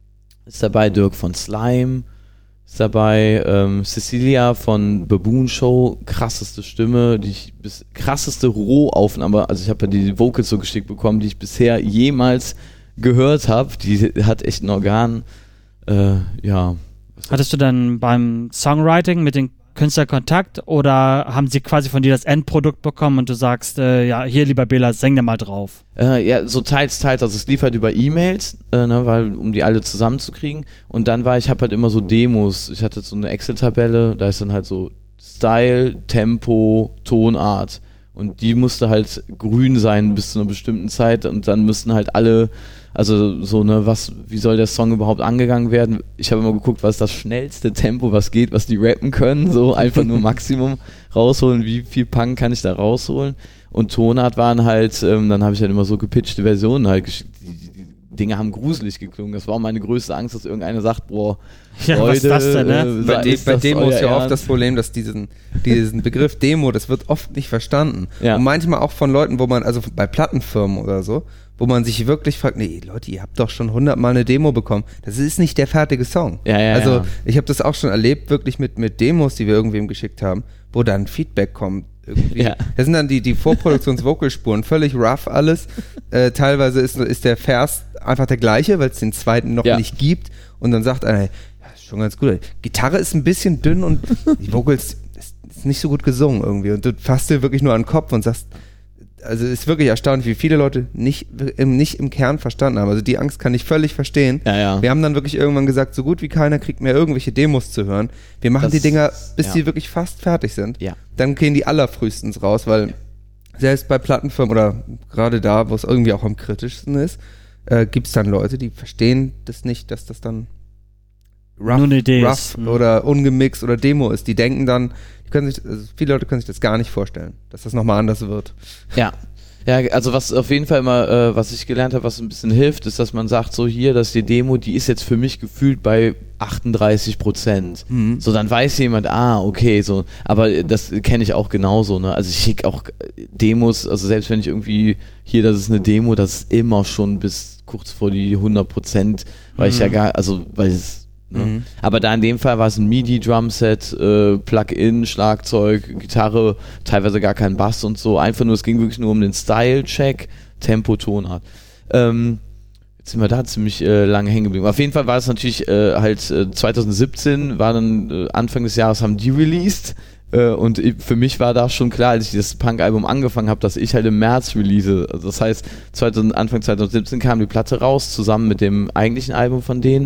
ist dabei, Dirk von Slime ist dabei, ähm, Cecilia von Baboon Show, krasseste Stimme, die ich bis, krasseste Rohaufnahme, also ich habe ja die Vocals so geschickt bekommen, die ich bisher jemals gehört habe, die hat echt ein Organ, äh, ja. Hattest du dann beim Songwriting mit den Künstlern Kontakt oder haben sie quasi von dir das Endprodukt bekommen und du sagst, äh, ja, hier lieber Bela, sing da mal drauf? Äh, ja, so teils, teils, also es lief halt über E-Mails, äh, ne, weil, um die alle zusammenzukriegen und dann war ich, habe halt immer so Demos, ich hatte so eine Excel-Tabelle, da ist dann halt so Style, Tempo, Tonart und die musste halt grün sein bis zu einer bestimmten Zeit und dann müssten halt alle, also so, ne, was, wie soll der Song überhaupt angegangen werden? Ich habe immer geguckt, was ist das schnellste Tempo, was geht, was die rappen können, so einfach nur Maximum rausholen, wie viel Punk kann ich da rausholen? Und Tonart waren halt, ähm, dann habe ich halt immer so gepitchte Versionen halt geschickt. Die, die, die Dinge haben gruselig geklungen. Das war auch meine größte Angst, dass irgendeiner sagt, boah, ja, Leute, was ist das denn, ne? äh, Bei, de- ist bei das Demos euer ist ja oft Ernst? das Problem, dass diesen, diesen Begriff Demo, das wird oft nicht verstanden. Ja. Und manchmal auch von Leuten, wo man, also bei Plattenfirmen oder so, wo man sich wirklich fragt, nee, Leute, ihr habt doch schon hundertmal eine Demo bekommen. Das ist nicht der fertige Song. Ja, ja, also ja. ich habe das auch schon erlebt, wirklich mit, mit Demos, die wir irgendwem geschickt haben, wo dann Feedback kommt. Irgendwie. Ja. Das sind dann die, die Vorproduktions-Vocalspuren, völlig rough alles. Äh, teilweise ist, ist der Vers einfach der gleiche, weil es den zweiten noch Ja. nicht gibt. Und dann sagt einer, hey, ja, ist schon ganz gut. Gitarre ist ein bisschen dünn und die Vocals ist, ist nicht so gut gesungen irgendwie. Und du fasst dir wirklich nur an den Kopf und sagst, also ist wirklich erstaunlich, wie viele Leute nicht im, nicht im Kern verstanden haben. Also die Angst kann ich völlig verstehen. Ja, ja. Wir haben dann wirklich irgendwann gesagt, so gut wie keiner kriegt mehr irgendwelche Demos zu hören. Wir machen Das- die Dinger, bis ja. die wirklich fast fertig sind. Ja. Dann gehen die allerfrühestens raus, weil selbst bei Plattenfirmen oder gerade da, wo es irgendwie auch am kritischsten ist, äh, gibt es dann Leute, die verstehen das nicht, dass das dann rough, Nur eine Idee rough ist. Mhm. oder ungemixt oder Demo ist. Die denken dann, die können sich, also viele Leute können sich das gar nicht vorstellen, dass das nochmal anders wird. Ja. Ja, also was auf jeden Fall immer, äh, was ich gelernt habe, was ein bisschen hilft, ist, dass man sagt, so hier, dass die Demo, die ist jetzt für mich gefühlt bei achtunddreißig Prozent. Mhm. So, dann weiß jemand, ah, okay, so, aber das kenne ich auch genauso, ne, also ich schicke auch Demos, also selbst wenn ich irgendwie, hier, das ist eine Demo, das ist immer schon bis kurz vor die hundert Prozent, weil Mhm. ich ja gar, also, weil es, ne? Mhm. Aber da in dem Fall war es ein MIDI-Drumset, äh, Plug-in, Schlagzeug, Gitarre, teilweise gar kein Bass und so. Einfach nur, es ging wirklich nur um den Style-Check, Tempo, Tonart. Ähm, jetzt sind wir da ziemlich äh, lange hängen geblieben. Auf jeden Fall war es natürlich äh, halt äh, zwanzig siebzehn, war dann äh, Anfang des Jahres haben die released. Äh, und ich, für mich war da schon klar, als ich das Punk-Album angefangen habe, dass ich halt im März release. Also das heißt, zweitausend, Anfang zwanzig siebzehn kam die Platte raus, zusammen mit dem eigentlichen Album von denen.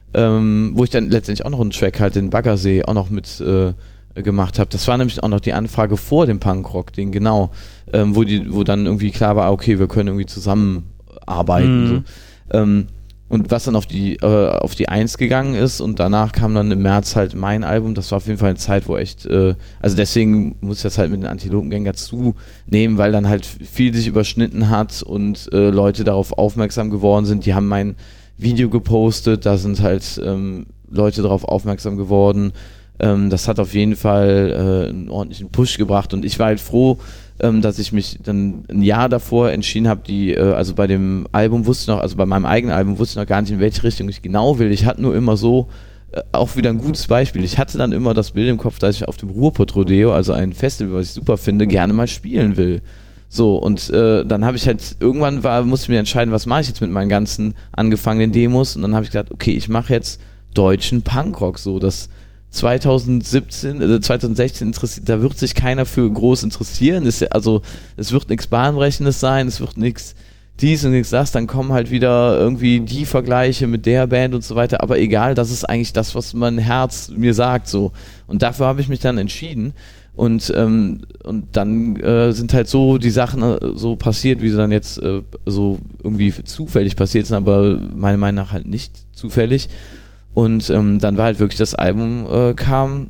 Ähm, wo ich dann letztendlich auch noch einen Track halt, den Baggersee, auch noch mit äh, gemacht habe. Das war nämlich auch noch die Anfrage vor dem Punkrock-Ding, genau. Ähm, wo, die, wo dann irgendwie klar war, okay, wir können irgendwie zusammenarbeiten. Mhm. So. Ähm, und was dann auf die, äh, auf die Eins gegangen ist und danach kam dann im März halt mein Album. Das war auf jeden Fall eine Zeit, wo echt, äh, also deswegen muss ich das halt mit den Antilopengänger zunehmen, weil dann halt viel sich überschnitten hat und äh, Leute darauf aufmerksam geworden sind. Die haben mein Video gepostet, da sind halt ähm, Leute darauf aufmerksam geworden. Ähm, das hat auf jeden Fall äh, einen ordentlichen Push gebracht und ich war halt froh, ähm, dass ich mich dann ein Jahr davor entschieden habe, die, äh, also bei dem Album wusste ich noch, also bei meinem eigenen Album wusste ich noch gar nicht, in welche Richtung ich genau will. Ich hatte nur immer so, äh, auch wieder ein gutes Beispiel, ich hatte dann immer das Bild im Kopf, dass ich auf dem Ruhrpott-Rodeo, also ein Festival, was ich super finde, gerne mal spielen will. So, und äh, dann habe ich halt, irgendwann war, musste ich mir entscheiden, was mache ich jetzt mit meinen ganzen angefangenen Demos und dann habe ich gesagt, okay, ich mache jetzt deutschen Punkrock, so, das zwanzig siebzehn, also zwanzig sechzehn interessiert, da wird sich keiner für groß interessieren, ist ja, also es wird nichts Bahnbrechendes sein, es wird nichts dies und nichts das, dann kommen halt wieder irgendwie die Vergleiche mit der Band und so weiter, aber egal, das ist eigentlich das, was mein Herz mir sagt, so. Und dafür habe ich mich dann entschieden und, ähm, und dann äh, sind halt so die Sachen äh, so passiert, wie sie dann jetzt äh, so irgendwie zufällig passiert sind, aber meiner Meinung nach halt nicht zufällig. Und ähm, dann war halt wirklich das Album äh, kam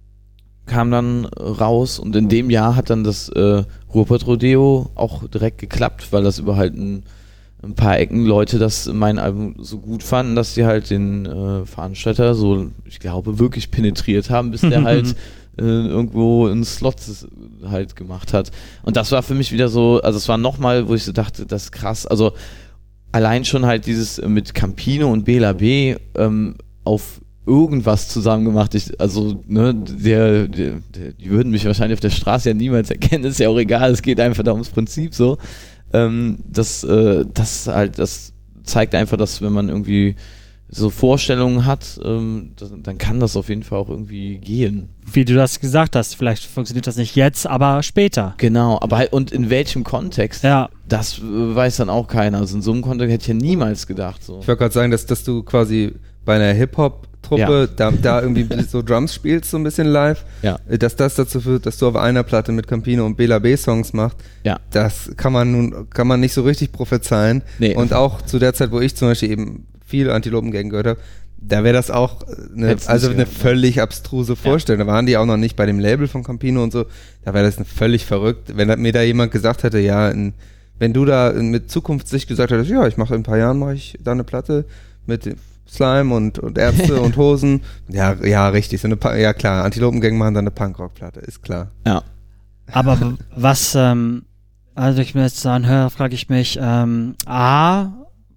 kam dann raus und in dem Jahr hat dann das äh, Ruhrpott-Rodeo auch direkt geklappt, weil das über halt ein, ein paar Ecken Leute das mein Album so gut fanden, dass die halt den äh, Veranstalter so, ich glaube, wirklich penetriert haben, bis der halt äh, irgendwo einen Slot halt gemacht hat. Und das war für mich wieder so, also es war nochmal, wo ich so dachte, das ist krass, also allein schon halt dieses mit Campino und Bela B ähm, auf irgendwas zusammen gemacht. Ich, also, ne, der, der, der, die würden mich wahrscheinlich auf der Straße ja niemals erkennen, ist ja auch egal, es geht einfach da ums Prinzip so. Ähm, das, äh, das halt, das zeigt einfach, dass wenn man irgendwie so Vorstellungen hat, ähm, das, dann kann das auf jeden Fall auch irgendwie gehen. Wie du das gesagt hast, vielleicht funktioniert das nicht jetzt, aber später. Genau, aber halt, und in welchem Kontext? Ja. Das äh, weiß dann auch keiner. Also in so einem Kontext hätte ich ja niemals gedacht. So. Ich wollte gerade sagen, dass, dass du quasi bei einer Hip-Hop Truppe, ja. da, da irgendwie so Drums spielst, so ein bisschen live, ja. dass das dazu führt, dass du auf einer Platte mit Campino und Bela B Songs machst, ja. das kann man nun, kann man nicht so richtig prophezeien. Nee. Und auch zu der Zeit, wo ich zum Beispiel eben viel Antilopen-Gang gehört habe, da wäre das auch eine, also eine völlig abstruse Vorstellung. Ja. Da waren die auch noch nicht bei dem Label von Campino und so, da wäre das völlig verrückt. Wenn mir da jemand gesagt hätte, ja, in, wenn du da mit Zukunftssicht gesagt hättest, ja, ich mache in ein paar Jahren, mache ich da eine Platte mit Slime und, und Ärzte und Hosen. Ja, ja, richtig. So eine, ja, klar. Antilopen-Gang machen dann eine Punkrock-Platte, ist klar. Ja. Aber was, ähm, also ich mir jetzt so anhöre, frage ich mich, ähm, A,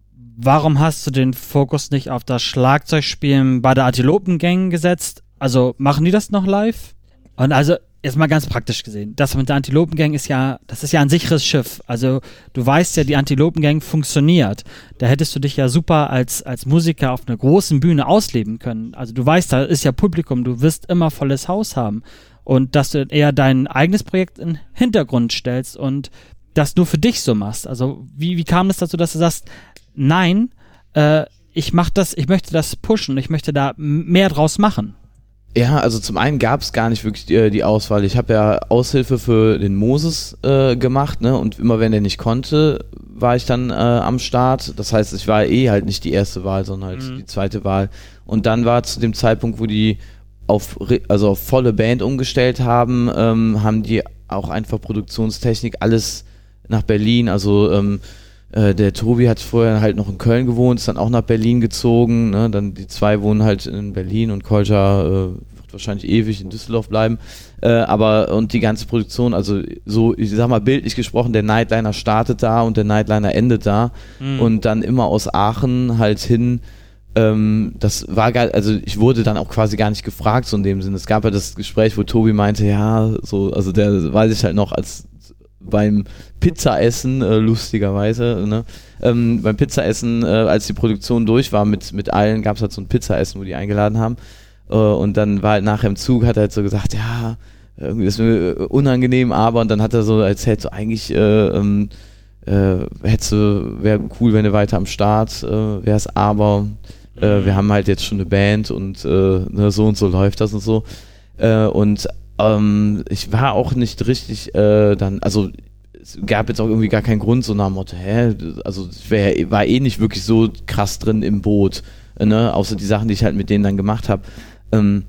warum hast du den Fokus nicht auf das Schlagzeugspielen bei der Antilopen-Gang gesetzt? Also, machen die das noch live? Und also, jetzt mal ganz praktisch gesehen, das mit der Antilopen-Gang ist ja, das ist ja ein sicheres Schiff. Also du weißt ja, die Antilopen-Gang funktioniert. Da hättest du dich ja super als, als Musiker auf einer großen Bühne ausleben können. Also du weißt, da ist ja Publikum, du wirst immer volles Haus haben. Und dass du eher dein eigenes Projekt in den Hintergrund stellst und das nur für dich so machst. Also wie, wie kam es dazu, dass du sagst, nein, äh, ich mach das, ich möchte das pushen, ich möchte da mehr draus machen? Ja, also zum einen gab es gar nicht wirklich die, die Auswahl. Ich habe ja Aushilfe für den Moses äh, gemacht, ne? Und immer wenn der nicht konnte, war ich dann äh, am Start. Das heißt, ich war eh halt nicht die erste Wahl, sondern halt mhm. die zweite Wahl. Und dann war zu dem Zeitpunkt, wo die auf also auf volle Band umgestellt haben, ähm, haben die auch einfach Produktionstechnik alles nach Berlin. Also ähm, äh, der Tobi hat vorher halt noch in Köln gewohnt, ist dann auch nach Berlin gezogen. Ne? Dann die zwei wohnen halt in Berlin und Kolja äh, wird wahrscheinlich ewig in Düsseldorf bleiben. Äh, aber und die ganze Produktion, also so, ich sag mal bildlich gesprochen, der Nightliner startet da und der Nightliner endet da mhm. und dann immer aus Aachen halt hin. Ähm, das war gar, also ich wurde dann auch quasi gar nicht gefragt, so in dem Sinne. Es gab ja das Gespräch, wo Tobi meinte, ja, so, also der weiß ich halt noch, als beim Pizzaessen, äh, lustigerweise, ne, ähm, beim Pizzaessen, äh, als die Produktion durch war mit, mit allen, gab es halt so ein Pizzaessen, wo die eingeladen haben. Äh, und dann war halt nachher im Zug, hat er halt so gesagt, ja, irgendwie ist mir unangenehm, aber, und dann hat er so erzählt, so eigentlich, äh, ähm, äh, hättest du, wäre cool, wenn du weiter am Start äh, wärst, aber äh, wir haben halt jetzt schon eine Band und äh, ne, so und so läuft das und so. Äh, und ähm, ich war auch nicht richtig äh, dann, also es gab jetzt auch irgendwie gar keinen Grund, so nach dem Motto, hä, also ich wär, war eh nicht wirklich so krass drin im Boot, äh, ne, außer die Sachen, die ich halt mit denen dann gemacht habe. Ähm,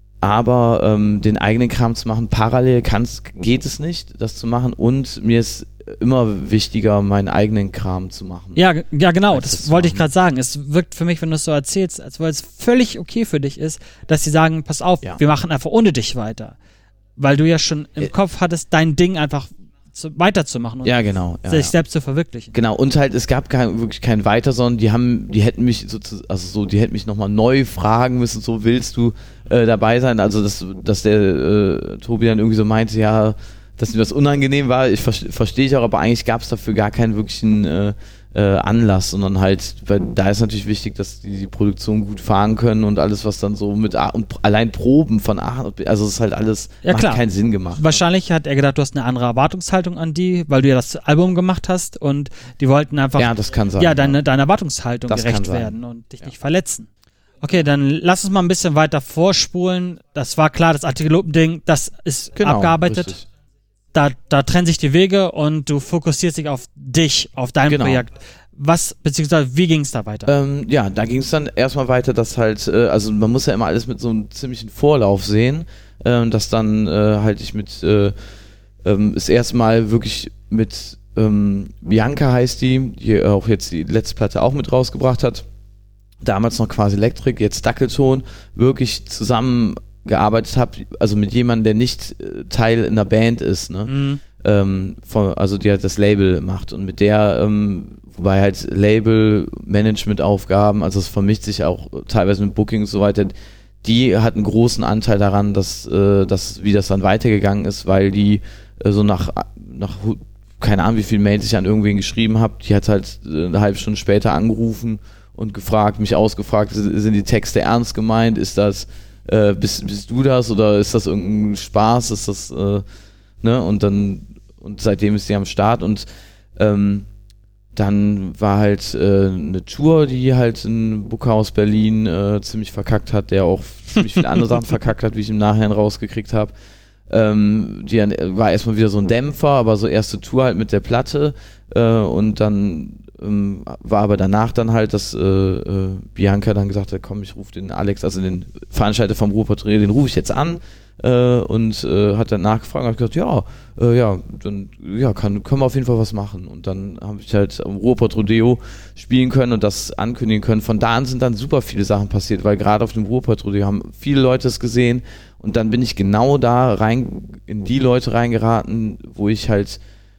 aber ähm, den eigenen Kram zu machen, parallel kann's, geht es nicht, das zu machen, und mir ist immer wichtiger, meinen eigenen Kram zu machen. Ja, ja genau, das, das wollte ich gerade sagen. Es wirkt für mich, wenn du es so erzählst, als weil es völlig okay für dich ist, dass sie sagen, pass auf, ja. wir machen einfach ohne dich weiter. Weil du ja schon im äh, Kopf hattest, dein Ding einfach zu, weiterzumachen und ja, genau, ja, sich ja. selbst zu verwirklichen. Genau, und halt, es gab kein, wirklich kein Weiter, sondern die haben, die hätten mich sozusagen, also so, die hätten mich nochmal neu fragen müssen, so, willst du äh, dabei sein? Also, dass, dass der äh, Tobi dann irgendwie so meinte, ja, dass mir das unangenehm war, ich ver- verstehe ich auch, aber eigentlich gab es dafür gar keinen wirklichen äh, äh, Anlass, sondern halt, weil da ist natürlich wichtig, dass die, die Produktion gut fahren können und alles, was dann so mit A und allein Proben von A und B, also es ist halt alles, ja, macht klar. keinen Sinn gemacht. Wahrscheinlich ne? hat er gedacht, du hast eine andere Erwartungshaltung an die, weil du ja das Album gemacht hast und die wollten einfach ja, das kann sein, ja, deine, deine Erwartungshaltung das gerecht werden und dich ja. nicht verletzen. Okay, dann lass uns mal ein bisschen weiter vorspulen. Das war klar, das Antilopen-Ding, das ist genau, abgearbeitet. Richtig. Da, da trennen sich die Wege und du fokussierst dich auf dich, auf dein genau. Projekt. Was, beziehungsweise wie ging es da weiter? Ähm, ja, da ging es dann erstmal weiter, dass halt, äh, also man muss ja immer alles mit so einem ziemlichen Vorlauf sehen, äh, dass dann äh, halt ich mit, äh, ähm, das erste Mal wirklich mit ähm, Bianca heißt die, die auch jetzt die letzte Platte auch mit rausgebracht hat, damals noch quasi Elektrik, jetzt Dackelton, wirklich zusammen gearbeitet habe, also mit jemandem, der nicht äh, Teil in der Band ist, ne? Mhm. Ähm, von, also die halt das Label macht und mit der, ähm, wobei halt Label-Management-Aufgaben, also es vermischt sich auch teilweise mit Booking und so weiter, die hat einen großen Anteil daran, dass, äh, dass wie das dann weitergegangen ist, weil die äh, so nach, nach keine Ahnung wie viele Mails ich an irgendwen geschrieben habe, die hat halt äh, eine halbe Stunde später angerufen und gefragt, mich ausgefragt, sind die Texte ernst gemeint, ist das Äh, bist, bist du das oder ist das irgendein Spaß, ist das, äh, ne, und dann, und seitdem ist sie am Start und ähm, dann war halt äh, eine Tour, die halt in Buckhaus Berlin äh, ziemlich verkackt hat, der auch ziemlich viele andere Sachen verkackt hat, wie ich im Nachhinein rausgekriegt habe. Ähm, die war erstmal wieder so ein Dämpfer, aber so erste Tour halt mit der Platte äh, und dann ähm, war aber danach dann halt, dass äh, äh, Bianca dann gesagt hat, komm, ich rufe den Alex, also den Veranstalter vom Ruhrporträt, den rufe ich jetzt an äh, und äh, hat dann nachgefragt und hat gesagt, ja, äh, ja, dann ja, kann, können wir auf jeden Fall was machen und dann habe ich halt am Ruhrpott-Rodeo spielen können und das ankündigen können. Von da an sind dann super viele Sachen passiert, weil gerade auf dem Ruhrpott-Rodeo haben viele Leute es gesehen und dann bin ich genau da rein, in die Leute reingeraten, wo ich halt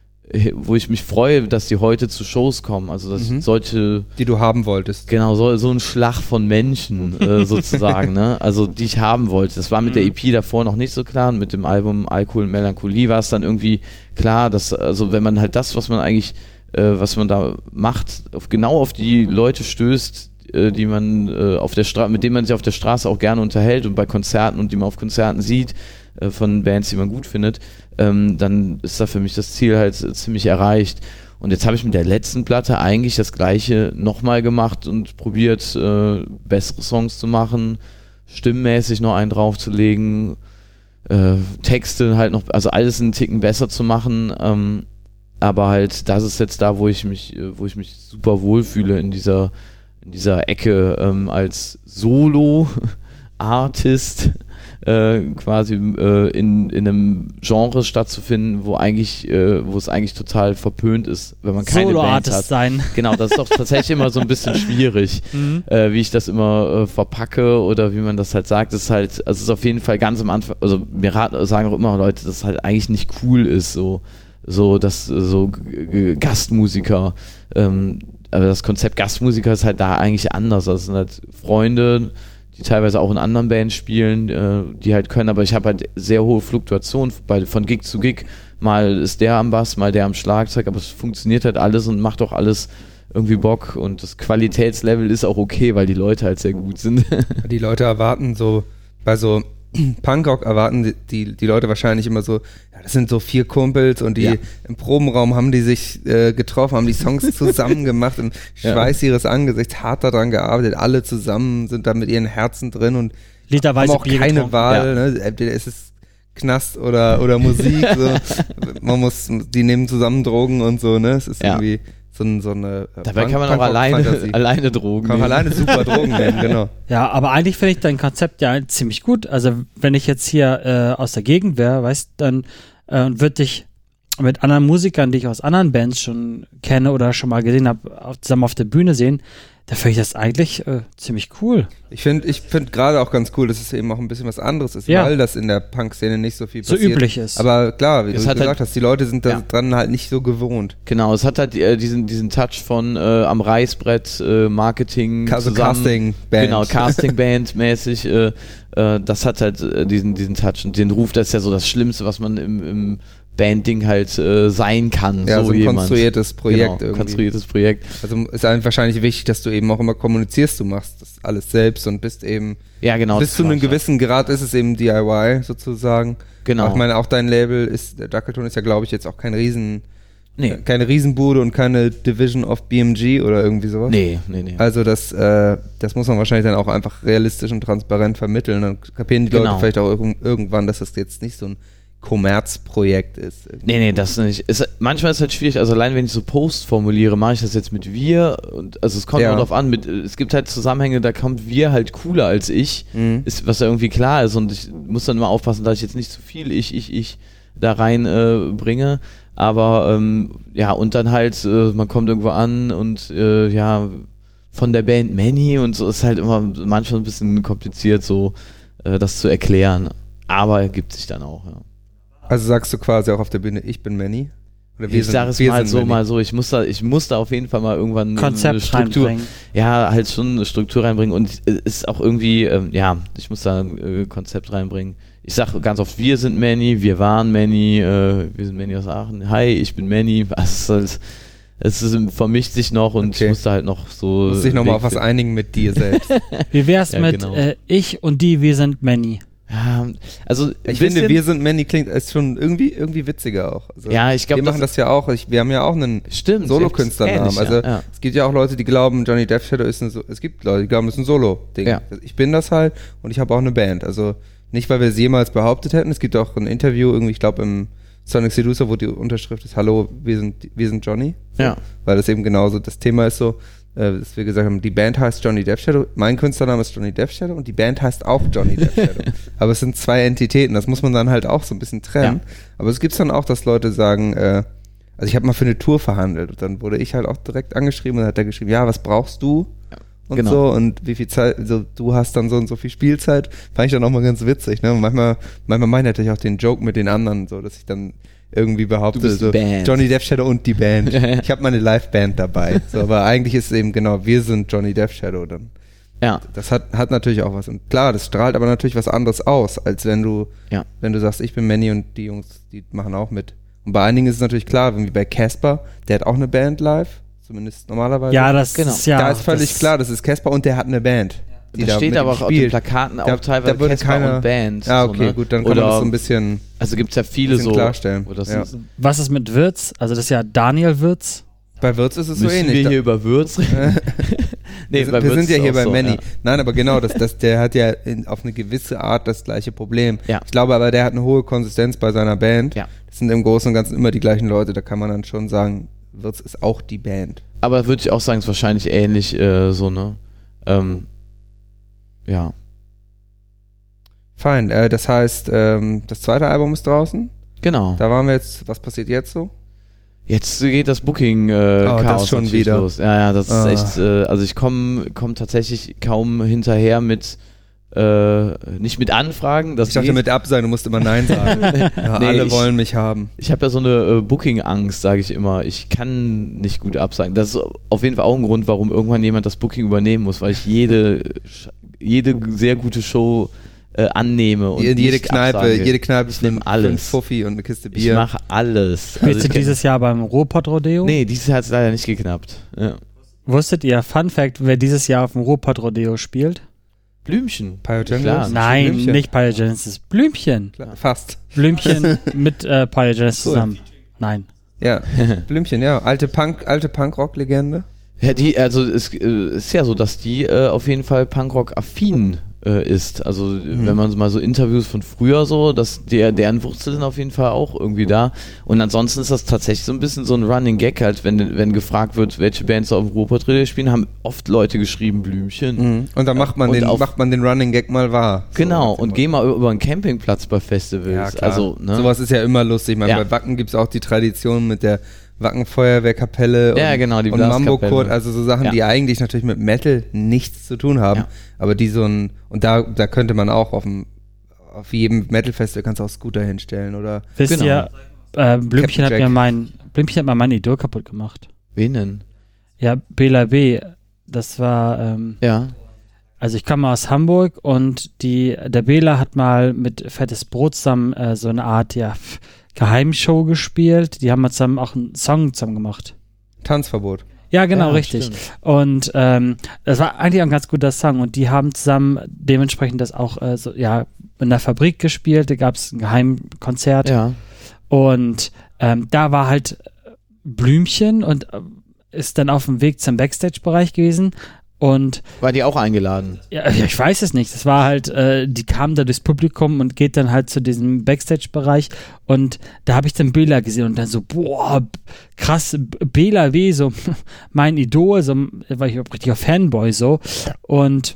wo ich mich freue, dass die heute zu Shows kommen, also dass mhm. solche... Die du haben wolltest. Genau, so, so ein Schlag von Menschen äh, sozusagen, ne? Also die ich haben wollte. Das war mit mhm. der E P davor noch nicht so klar und mit dem Album Alkohol und Melancholie war es dann irgendwie klar, dass, also wenn man halt das, was man eigentlich, äh, was man da macht, auf, genau auf die Leute stößt, äh, die man äh, auf der Straße, mit denen man sich auf der Straße auch gerne unterhält und bei Konzerten und die man auf Konzerten sieht, äh, von Bands, die man gut findet, Ähm, dann ist da für mich das Ziel halt ziemlich erreicht. Und jetzt habe ich mit der letzten Platte eigentlich das Gleiche nochmal gemacht und probiert, äh, bessere Songs zu machen, stimmmäßig noch einen draufzulegen, äh, Texte halt noch, also alles einen Ticken besser zu machen. Ähm, aber halt, das ist jetzt da, wo ich mich, wo ich mich super wohlfühle in dieser, in dieser Ecke ähm, als Solo-Artist. Äh, quasi äh, in, in einem Genre stattzufinden, wo eigentlich, äh, wo es eigentlich total verpönt ist, wenn man keine Band hat. Sein. Genau, das ist doch tatsächlich immer so ein bisschen schwierig, mhm. äh, wie ich das immer äh, verpacke oder wie man das halt sagt. Das ist halt, also es ist auf jeden Fall ganz am Anfang, also mir raten, sagen auch immer Leute, dass es halt eigentlich nicht cool ist, so, so, dass so G- G- Gastmusiker, ähm, aber das Konzept Gastmusiker ist halt da eigentlich anders. Das sind halt Freunde, die teilweise auch in anderen Bands spielen, äh, die halt können, aber ich habe halt sehr hohe Fluktuation bei, von Gig zu Gig. Mal ist der am Bass, mal der am Schlagzeug, aber es funktioniert halt alles und macht auch alles irgendwie Bock und das Qualitätslevel ist auch okay, weil die Leute halt sehr gut sind. Die Leute erwarten so, bei so Punkrock erwarten die, die, die Leute wahrscheinlich immer so, ja, das sind so vier Kumpels und die ja. im Probenraum haben die sich äh, getroffen, haben die Songs zusammen gemacht im Schweiß ja. ihres Angesichts, hart daran gearbeitet, alle zusammen sind da mit ihren Herzen drin und Literweise haben auch Bier keine getrunken. Wahl, ja. ne? Entweder ist es Knast oder, oder Musik, so. Man muss, die nehmen zusammen Drogen und so, ne? Es ist ja. irgendwie so, ein, so eine äh, Dabei kann man auch alleine, alleine Drogen Kann man alleine super Drogen nehmen, genau. Ja, aber eigentlich finde ich dein Konzept ja ziemlich gut. Also wenn ich jetzt hier äh, aus der Gegend wäre, weißt, dann äh, würde ich mit anderen Musikern, die ich aus anderen Bands schon kenne oder schon mal gesehen habe, zusammen auf der Bühne sehen, da finde ich das eigentlich äh, ziemlich cool. Ich finde ich find gerade auch ganz cool, dass es eben auch ein bisschen was anderes ist, ja. weil das in der Punk-Szene nicht so viel so passiert. So üblich ist. Aber klar, wie es du hat gesagt halt, hast, die Leute sind da ja. dran halt nicht so gewohnt. Genau, es hat halt äh, diesen, diesen Touch von äh, am Reißbrett äh, Marketing also zusammen. Casting-Band. Genau, Casting-Band mäßig. Äh, äh, das hat halt äh, diesen, diesen Touch und den Ruf, das ist ja so das Schlimmste, was man im, im Bandding halt äh, sein kann. Ja, so, so ein jemand. konstruiertes Projekt genau, irgendwie. konstruiertes Projekt. Also ist einem wahrscheinlich wichtig, dass du eben auch immer kommunizierst, du machst das alles selbst und bist eben, ja, genau, bis zu einem gewissen Grad ist es eben D I Y sozusagen. Genau. Aber ich meine, auch dein Label ist, der Dackelton ist ja, glaube ich, jetzt auch kein Riesen, nee. keine Riesenbude und keine Division of B M G oder irgendwie sowas. Nee, nee, nee. Also das, äh, das muss man wahrscheinlich dann auch einfach realistisch und transparent vermitteln. Dann kapieren die Genau. Leute vielleicht auch irg- irgendwann, dass das jetzt nicht so ein Kommerzprojekt ist. Nee, nee, das nicht. Ist, manchmal ist es halt schwierig, also allein wenn ich so Post formuliere, mache ich das jetzt mit wir und also es kommt Ja. immer drauf an, mit, es gibt halt Zusammenhänge, da kommt wir halt cooler als ich, Mhm. ist, was ja irgendwie klar ist und ich muss dann immer aufpassen, dass ich jetzt nicht zu viel ich, ich, ich da rein äh, bringe, aber ähm, ja, und dann halt, äh, man kommt irgendwo an und äh, ja, von der Band Manny und so ist halt immer manchmal ein bisschen kompliziert, so äh, das zu erklären, aber ergibt sich dann auch, ja. Also sagst du quasi auch auf der Bühne, ich bin Manny? Oder wir Ich sind- sage es wir mal sind so, Manny? mal so. Ich muss da, ich muss da auf jeden Fall mal irgendwann eine Konzept Struktur, reinbringen. ja, halt schon eine Struktur reinbringen und es ist auch irgendwie, ähm, ja, ich muss da ein äh, Konzept reinbringen. Ich sage ganz oft, wir sind Manny, wir waren Manny, äh, wir sind Manny aus Aachen. Hi, ich bin Manny. Also, es, es ist, vermischt sich noch und Okay. ich muss da halt noch so. Muss dich nochmal Weg auf was finden. einigen mit dir selbst. Wie wär's Ja, mit genau. äh, ich und die, wir sind Manny? Ja, also ein Ich bisschen, finde, wir sind Manny klingt ist schon irgendwie, irgendwie witziger auch. Also, Ja, ich glaub, wir machen das- das ja auch. Ich, wir haben ja auch einen Stimmt, Solo-Künstlernamen. ähnlich, Also ja, ja. es gibt ja auch Leute, die glauben, Johnny Death Shadow ist ein so es gibt Leute, die glauben, es ist ein Solo-Ding. Ja. Ich bin das halt und ich habe auch eine Band. Also nicht, weil wir es jemals behauptet hätten. Es gibt auch ein Interview, irgendwie, ich glaube im Sonic Seducer, wo die Unterschrift ist, hallo, wir sind, wir sind Johnny. So, Ja. Weil das eben genauso das Thema ist so, äh, dass wir gesagt haben, die Band heißt Johnny Death Shadow, mein Künstlername ist Johnny Death Shadow und die Band heißt auch Johnny Death Shadow. Aber es sind zwei Entitäten, das muss man dann halt auch so ein bisschen trennen. Ja. Aber es gibt dann auch, dass Leute sagen, äh, also ich habe mal für eine Tour verhandelt und dann wurde ich halt auch direkt angeschrieben und dann hat er geschrieben, ja, was brauchst du? Und genau. so und wie viel Zeit, also du hast dann so und so viel Spielzeit, fand ich dann auch mal ganz witzig, ne? Und manchmal, manchmal meine ich natürlich auch den Joke mit den anderen, so, dass ich dann irgendwie behaupte, Du bist so, Band. Johnny Death Shadow und die Band. Ja, ja. Ich habe meine Live-Band dabei. So, aber eigentlich ist es eben genau, wir sind Johnny Death Shadow dann. Ja. Das hat, hat natürlich auch was. Und klar, das strahlt aber natürlich was anderes aus, als wenn du, Ja. wenn du sagst, ich bin Manny und die Jungs, die machen auch mit. Und bei einigen ist es natürlich klar, wie bei Casper, der hat auch eine Band live, zumindest normalerweise. Ja, das Genau. ist ja. da ist völlig das, klar, das ist Casper und der hat eine Band. Die Da da steht mit aber ihm auch auf den spielt. Plakaten auch Da- teilweise da würde Casper keiner- und Band. Ah, so, okay, ne? gut, dann kann Oder, man das so ein bisschen, also gibt es ja viele bisschen so. klarstellen. Wo das Ja. ist. Was ist mit Wirtz? Also das ist ja Daniel Wirtz. Bei Würz ist es so Müssen ähnlich. wir Da- hier über Würz reden? nee, wir sind, bei wir Würz sind ja ist hier auch bei so, Manny. ja. Nein, aber genau, das, das, der hat ja in, auf eine gewisse Art das gleiche Problem. Ja. Ich glaube aber, der hat eine hohe Konsistenz bei seiner Band. Ja. Das sind im Großen und Ganzen immer die gleichen Leute. Da kann man dann schon sagen, Würz ist auch die Band. Aber würde ich auch sagen, ist wahrscheinlich ähnlich äh, so, ne? Ähm, ja. Fein. Äh, das heißt, ähm, das zweite Album ist draußen. Genau. Da waren wir jetzt, was passiert jetzt so? Jetzt geht das Booking äh, Oh, das Chaos schon natürlich wieder. los. Ja, ja, das Ah. ist echt, äh, also ich komme komm tatsächlich kaum hinterher mit, äh, nicht mit Anfragen. Das Ich dachte geht. mit Absagen, du musst immer Nein sagen. Ja, Nee, alle ich- wollen mich haben. Ich habe ja so eine äh, Booking-Angst, sage ich immer. Ich kann nicht gut absagen. Das ist auf jeden Fall auch ein Grund, warum irgendwann jemand das Booking übernehmen muss, weil ich jede, jede sehr gute Show äh, annehme und jede nicht Kneipe, absage. jede Kneipe Ich nehm fünf- alles. fünf Fuffi und eine Kiste Ich Bier. mache alles. Spielst ich du kenn- dieses Jahr beim Ruhrpott-Rodeo? Nee, dieses Jahr hat es leider nicht geknappt. Ja. Wusstet ihr, Fun Fact, wer dieses Jahr auf dem Ruhrpott-Rodeo spielt? Blümchen. Pyogenesis? Klar. Nein, Blümchen. nicht Pyogenesis. Blümchen. Klar, fast. Blümchen mit äh, Pyogenesis Cool. zusammen. Nein. Ja, Blümchen, ja. Alte Punk, alte Punkrock-Legende. Ja, die, also es äh, ist ja so, dass die äh, auf jeden Fall Punkrock-affin äh, ist. Also Mhm. wenn man so mal so Interviews von früher so, dass der, deren Wurzeln sind auf jeden Fall auch irgendwie da. Und ansonsten ist das tatsächlich so ein bisschen so ein Running Gag halt, wenn, wenn gefragt wird, welche Bands auf dem Ruhrpott-Radio spielen, haben oft Leute geschrieben Blümchen. Mhm. Und dann macht man, Und den, auf- macht man den Running Gag mal wahr. So Genau, nach dem und Motto. geh mal über einen Campingplatz bei Festivals. Ja, klar. Also, ne? Sowas ist ja immer lustig. Ich meine, Ja. bei Wacken gibt es auch die Tradition mit der Wackenfeuerwehrkapelle Ja, und, genau, die und Blaskapelle. Mambo-Kurt, also so Sachen, Ja. die eigentlich natürlich mit Metal nichts zu tun haben, Ja. aber die so ein, und da, da könnte man auch auf dem, auf jedem Metal-Festival kannst du auch Scooter hinstellen oder Wisst Genau. ihr, äh, Blümchen hat Captain mir Jack. mein, Blümchen hat mal mein Idol kaputt gemacht. Wen denn? Ja, Bela B. Das war, ähm, Ja. also ich komme aus Hamburg und die, der Bela hat mal mit Fettes Brot zusammen äh, so eine Art, ja, f- Geheimshow gespielt. Die haben zusammen auch einen Song zusammen gemacht. Tanzverbot. Ja, genau, Ja, richtig. stimmt. Und ähm, das war eigentlich auch ein ganz guter Song. Und die haben zusammen dementsprechend das auch äh, so, ja, in der Fabrik gespielt. Da gab es ein Geheimkonzert. Ja. Und ähm, da war halt Blümchen und äh, ist dann auf dem Weg zum Backstage-Bereich gewesen. Und War die auch eingeladen? ja, ich weiß es nicht. Das war halt, äh, die kam da durchs Publikum und geht dann halt zu diesem Backstage-Bereich und da habe ich dann Bela gesehen und dann so, boah, b- krass, B- Bela W., so mein Idol, so da war ich auch richtiger Fanboy so und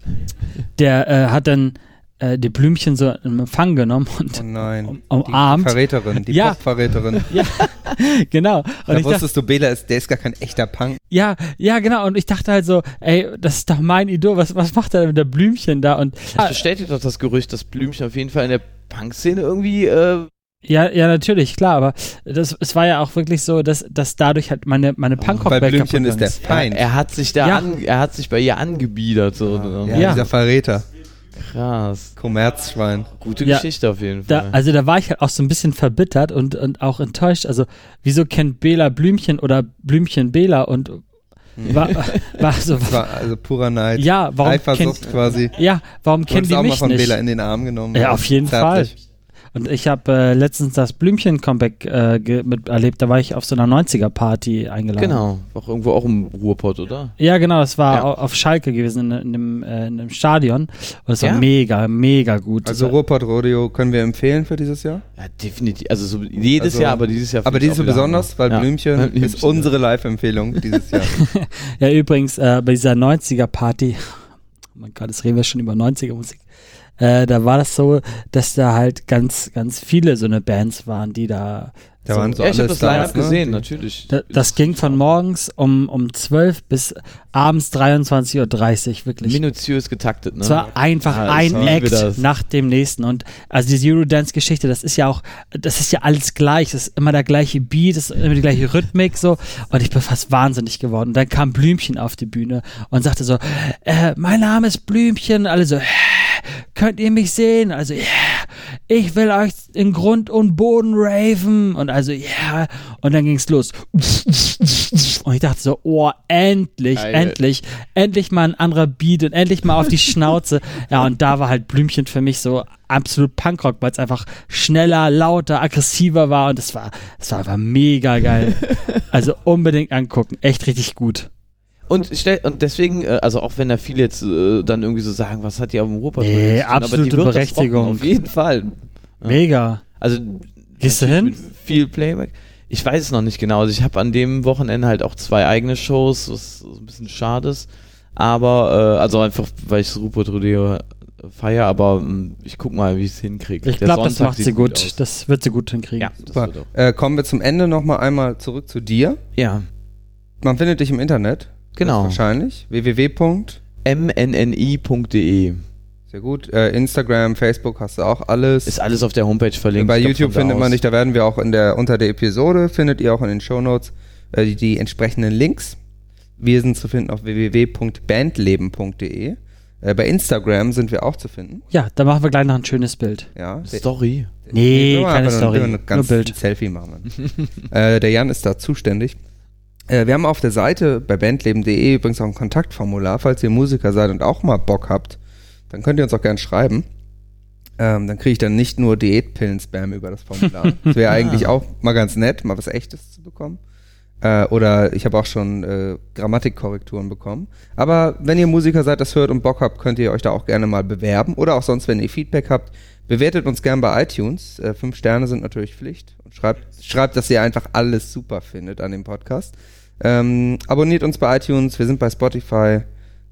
der äh, hat dann äh, die Blümchen so in Empfang genommen und Oh nein. um, Die umarmt. Verräterin, die Ja. Pop-Verräterin. Ja, genau. Und Da ich dachte, wusstest du, Bela ist, der ist gar kein echter Punk. ja, ja, genau. Und ich dachte halt so, ey, das ist doch mein Idol. Was, was macht er denn mit der Blümchen da? Und Das bestätigt doch das Gerücht, dass Blümchen auf jeden Fall in der Punk-Szene irgendwie äh, ja, ja, natürlich, klar, aber das, es war ja auch wirklich so, dass, dass dadurch halt meine, meine Punkrock-Welt Bei Blümchen kaputt ist der gegangen Feind. er hat sich da Ja. an, er hat sich bei ihr angebiedert. So. ja, Ja. dieser Verräter. Krass. Kommerzschwein. Gute Ja. Geschichte auf jeden Da, Fall. also da war ich halt auch so ein bisschen verbittert und, und auch enttäuscht. Also wieso kennt Bela Blümchen oder Blümchen Bela und war, war so, Das war also purer Neid. ja, warum Eifersucht kennt, quasi. ja, warum kennen Wurdest die auch mal mich von nicht? Bela in den Arm genommen. Ja, auf jeden Zärtlich. Fall. Und ich habe äh, letztens das Blümchen-Comeback äh, ge- mit erlebt, da war ich auf so einer neunziger-Party eingeladen. Genau. Auch irgendwo auch im Ruhrpott, oder? Ja, genau, das war Ja. au- auf Schalke gewesen, in, in, einem, äh, in einem Stadion. Und es war Ja? mega, mega gut. Also Das war- Ruhrpott Rodeo können wir empfehlen für dieses Jahr. Ja, definitiv. Also so jedes Also- Jahr, aber dieses Jahr. Aber finde ich dieses auch Jahr wieder besonders, weil Hammer. Blümchen, Ja, ist unsere Live-Empfehlung dieses Jahr. Ja, übrigens, äh, bei dieser neunziger-Party, oh mein Gott, jetzt reden wir schon über neunziger-Musik, äh, da war das so, dass da halt ganz, ganz viele so eine Bands waren, die da Da so, waren so Ja, ich habe alle das Stars, Line-Up ne? gesehen, natürlich. da, das ging von morgens um, um zwölf bis abends dreiundzwanzig Uhr dreißig, wirklich. Minutiös getaktet, ne? Es war einfach Ja, ein ich liebe Act das. nach dem nächsten. Und also die Eurodance-Geschichte, das ist ja auch, das ist ja alles gleich. Das ist immer der gleiche Beat, das ist immer die gleiche Rhythmik so. Und ich bin fast wahnsinnig geworden. Und dann kam Blümchen auf die Bühne und sagte so, äh, mein Name ist Blümchen. Alle so, äh, könnt ihr mich sehen? Also, ja, yeah, ich will euch in Grund und Boden raven. Und also, ja. Yeah. Und dann ging's los. Und ich dachte so, oh, endlich, Geil. endlich, endlich mal ein anderer Beat und endlich mal auf die Schnauze. Ja, und da war halt Blümchen für mich so absolut Punkrock, weil es einfach schneller, lauter, aggressiver war und es war, es war einfach mega geil. Also unbedingt angucken, echt richtig gut. Und, stell, und deswegen, äh, also auch wenn da viele jetzt äh, dann irgendwie so sagen, was hat die auf dem Ruhrpott? Nee, zu tun, aber absolute die wird das Berechtigung. rocken, auf jeden Fall. Ja. Mega. Also Gehst du natürlich hin? mit viel Playback. Ich weiß es noch nicht genau. Also ich habe an dem Wochenende halt auch zwei eigene Shows, was so ein bisschen schade ist. Aber, äh, also einfach, weil ich das Ruhrpott Rodeo feiere, aber mh, ich guck mal, wie ich es hinkriege. Ich glaube, das macht sie gut. Aus. Das wird sie gut hinkriegen. Ja, das Super. wird auch. Äh, kommen wir zum Ende nochmal einmal zurück zu dir. Ja, Man findet dich im Internet. genau. Wahrscheinlich. w w w. m n n i punkt d e Sehr gut. Äh, Instagram, Facebook hast du auch alles. ist alles auf der Homepage verlinkt. Bei Ich glaub, YouTube von da findet man aus. dich, da werden wir auch in der, unter der Episode, findet ihr auch in den Shownotes äh, die, die entsprechenden Links. Wir sind zu finden auf w w w punkt bandleben punkt d e. Äh, bei Instagram sind wir auch zu finden. Ja, da machen wir gleich noch ein schönes Bild. Ja. Story. Nee, wir machen keine einfach Story, Nur, nur ganz Bild. ein Selfie machen. äh, der Jan ist da zuständig. Äh, wir haben auf der Seite bei bandleben punkt d e übrigens auch ein Kontaktformular, falls ihr Musiker seid und auch mal Bock habt, dann könnt ihr uns auch gerne schreiben. Ähm, dann kriege ich dann nicht nur Diätpillen-Spam über das Formular. Das wäre eigentlich auch mal ganz nett, mal was Echtes zu bekommen. Äh, oder ich habe auch schon äh, Grammatikkorrekturen bekommen. Aber wenn ihr Musiker seid, das hört und Bock habt, könnt ihr euch da auch gerne mal bewerben. Oder auch sonst, wenn ihr Feedback habt, bewertet uns gerne bei iTunes. Äh, fünf Sterne sind natürlich Pflicht. Und schreibt, schreibt, dass ihr einfach alles super findet an dem Podcast. Ähm, abonniert uns bei iTunes, wir sind bei Spotify.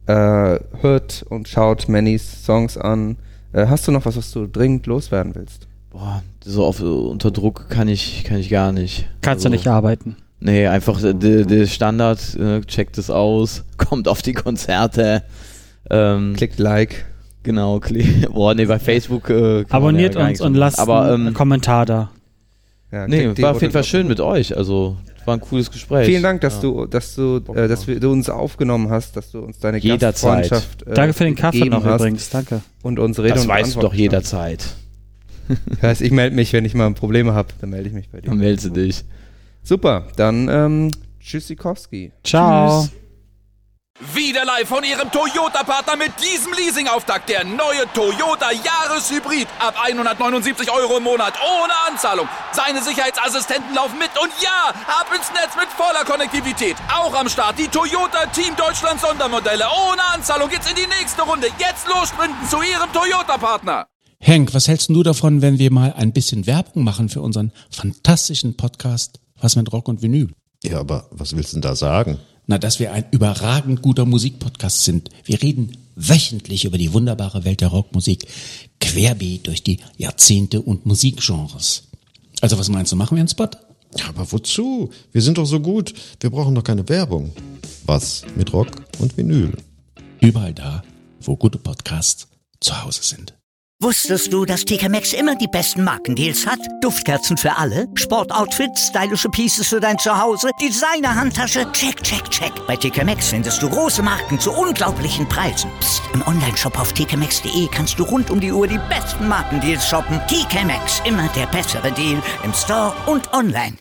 Äh, hört und schaut Mannys Songs an. Äh, hast du noch was, was du dringend loswerden willst? Boah, so auf, unter Druck kann ich, kann ich gar nicht. Kannst Also, du nicht arbeiten. Nee, einfach der, der Standard, äh, checkt es aus, kommt auf die Konzerte. Ähm, Klickt Like. Genau, klick. Boah, nee, bei Facebook. Äh, kann man Abonniert ja gar uns nichts und machen. lasst Aber, einen ähm, Kommentar da. Ja, nee, klickt die war auf jeden Fall Rote schön mit euch. Also, war ein cooles Gespräch. Vielen Dank, dass Ja. du, dass du, äh, dass wir, du uns aufgenommen hast, dass du uns deine Jederzeit. Gastfreundschaft äh, Danke für den Kaffee gegeben noch hast übrigens, danke. und uns Rede Das und weißt du Antwort doch jederzeit. Das heißt, ich melde mich, wenn ich mal Probleme habe, dann melde ich mich bei dir. Dann meldest du dich. Super, dann ähm, Tschüssikowski. Ciao. Tschüss. Wieder live von Ihrem Toyota-Partner mit diesem Leasing-Auftakt. Der neue Toyota Jahreshybrid. Ab hundertneunundsiebzig Euro im Monat. Ohne Anzahlung. Seine Sicherheitsassistenten laufen mit. Und ja, ab ins Netz mit voller Konnektivität. Auch am Start die Toyota Team Deutschland Sondermodelle. Ohne Anzahlung geht's in die nächste Runde. Jetzt los sprinten zu Ihrem Toyota-Partner. Henk, was hältst du davon, wenn wir mal ein bisschen Werbung machen für unseren fantastischen Podcast Was mit Rock und Vinyl? Ja, aber was willst du denn da sagen? Na, dass wir ein überragend guter Musikpodcast sind. Wir reden wöchentlich über die wunderbare Welt der Rockmusik, querbeet durch die Jahrzehnte und Musikgenres. Also was meinst du, machen wir einen Spot? Ja, aber wozu? Wir sind doch so gut. Wir brauchen doch keine Werbung. Was mit Rock und Vinyl? Überall da, wo gute Podcasts zu Hause sind. Wusstest du, dass T K Maxx immer die besten Markendeals hat? Duftkerzen für alle, Sportoutfits, stylische Pieces für dein Zuhause, Designer-Handtasche, check, check, check. Bei T K Maxx findest du große Marken zu unglaublichen Preisen. Psst. Im Onlineshop auf t k maxx punkt d e kannst du rund um die Uhr die besten Markendeals shoppen. T K Maxx, immer der bessere Deal im Store und online.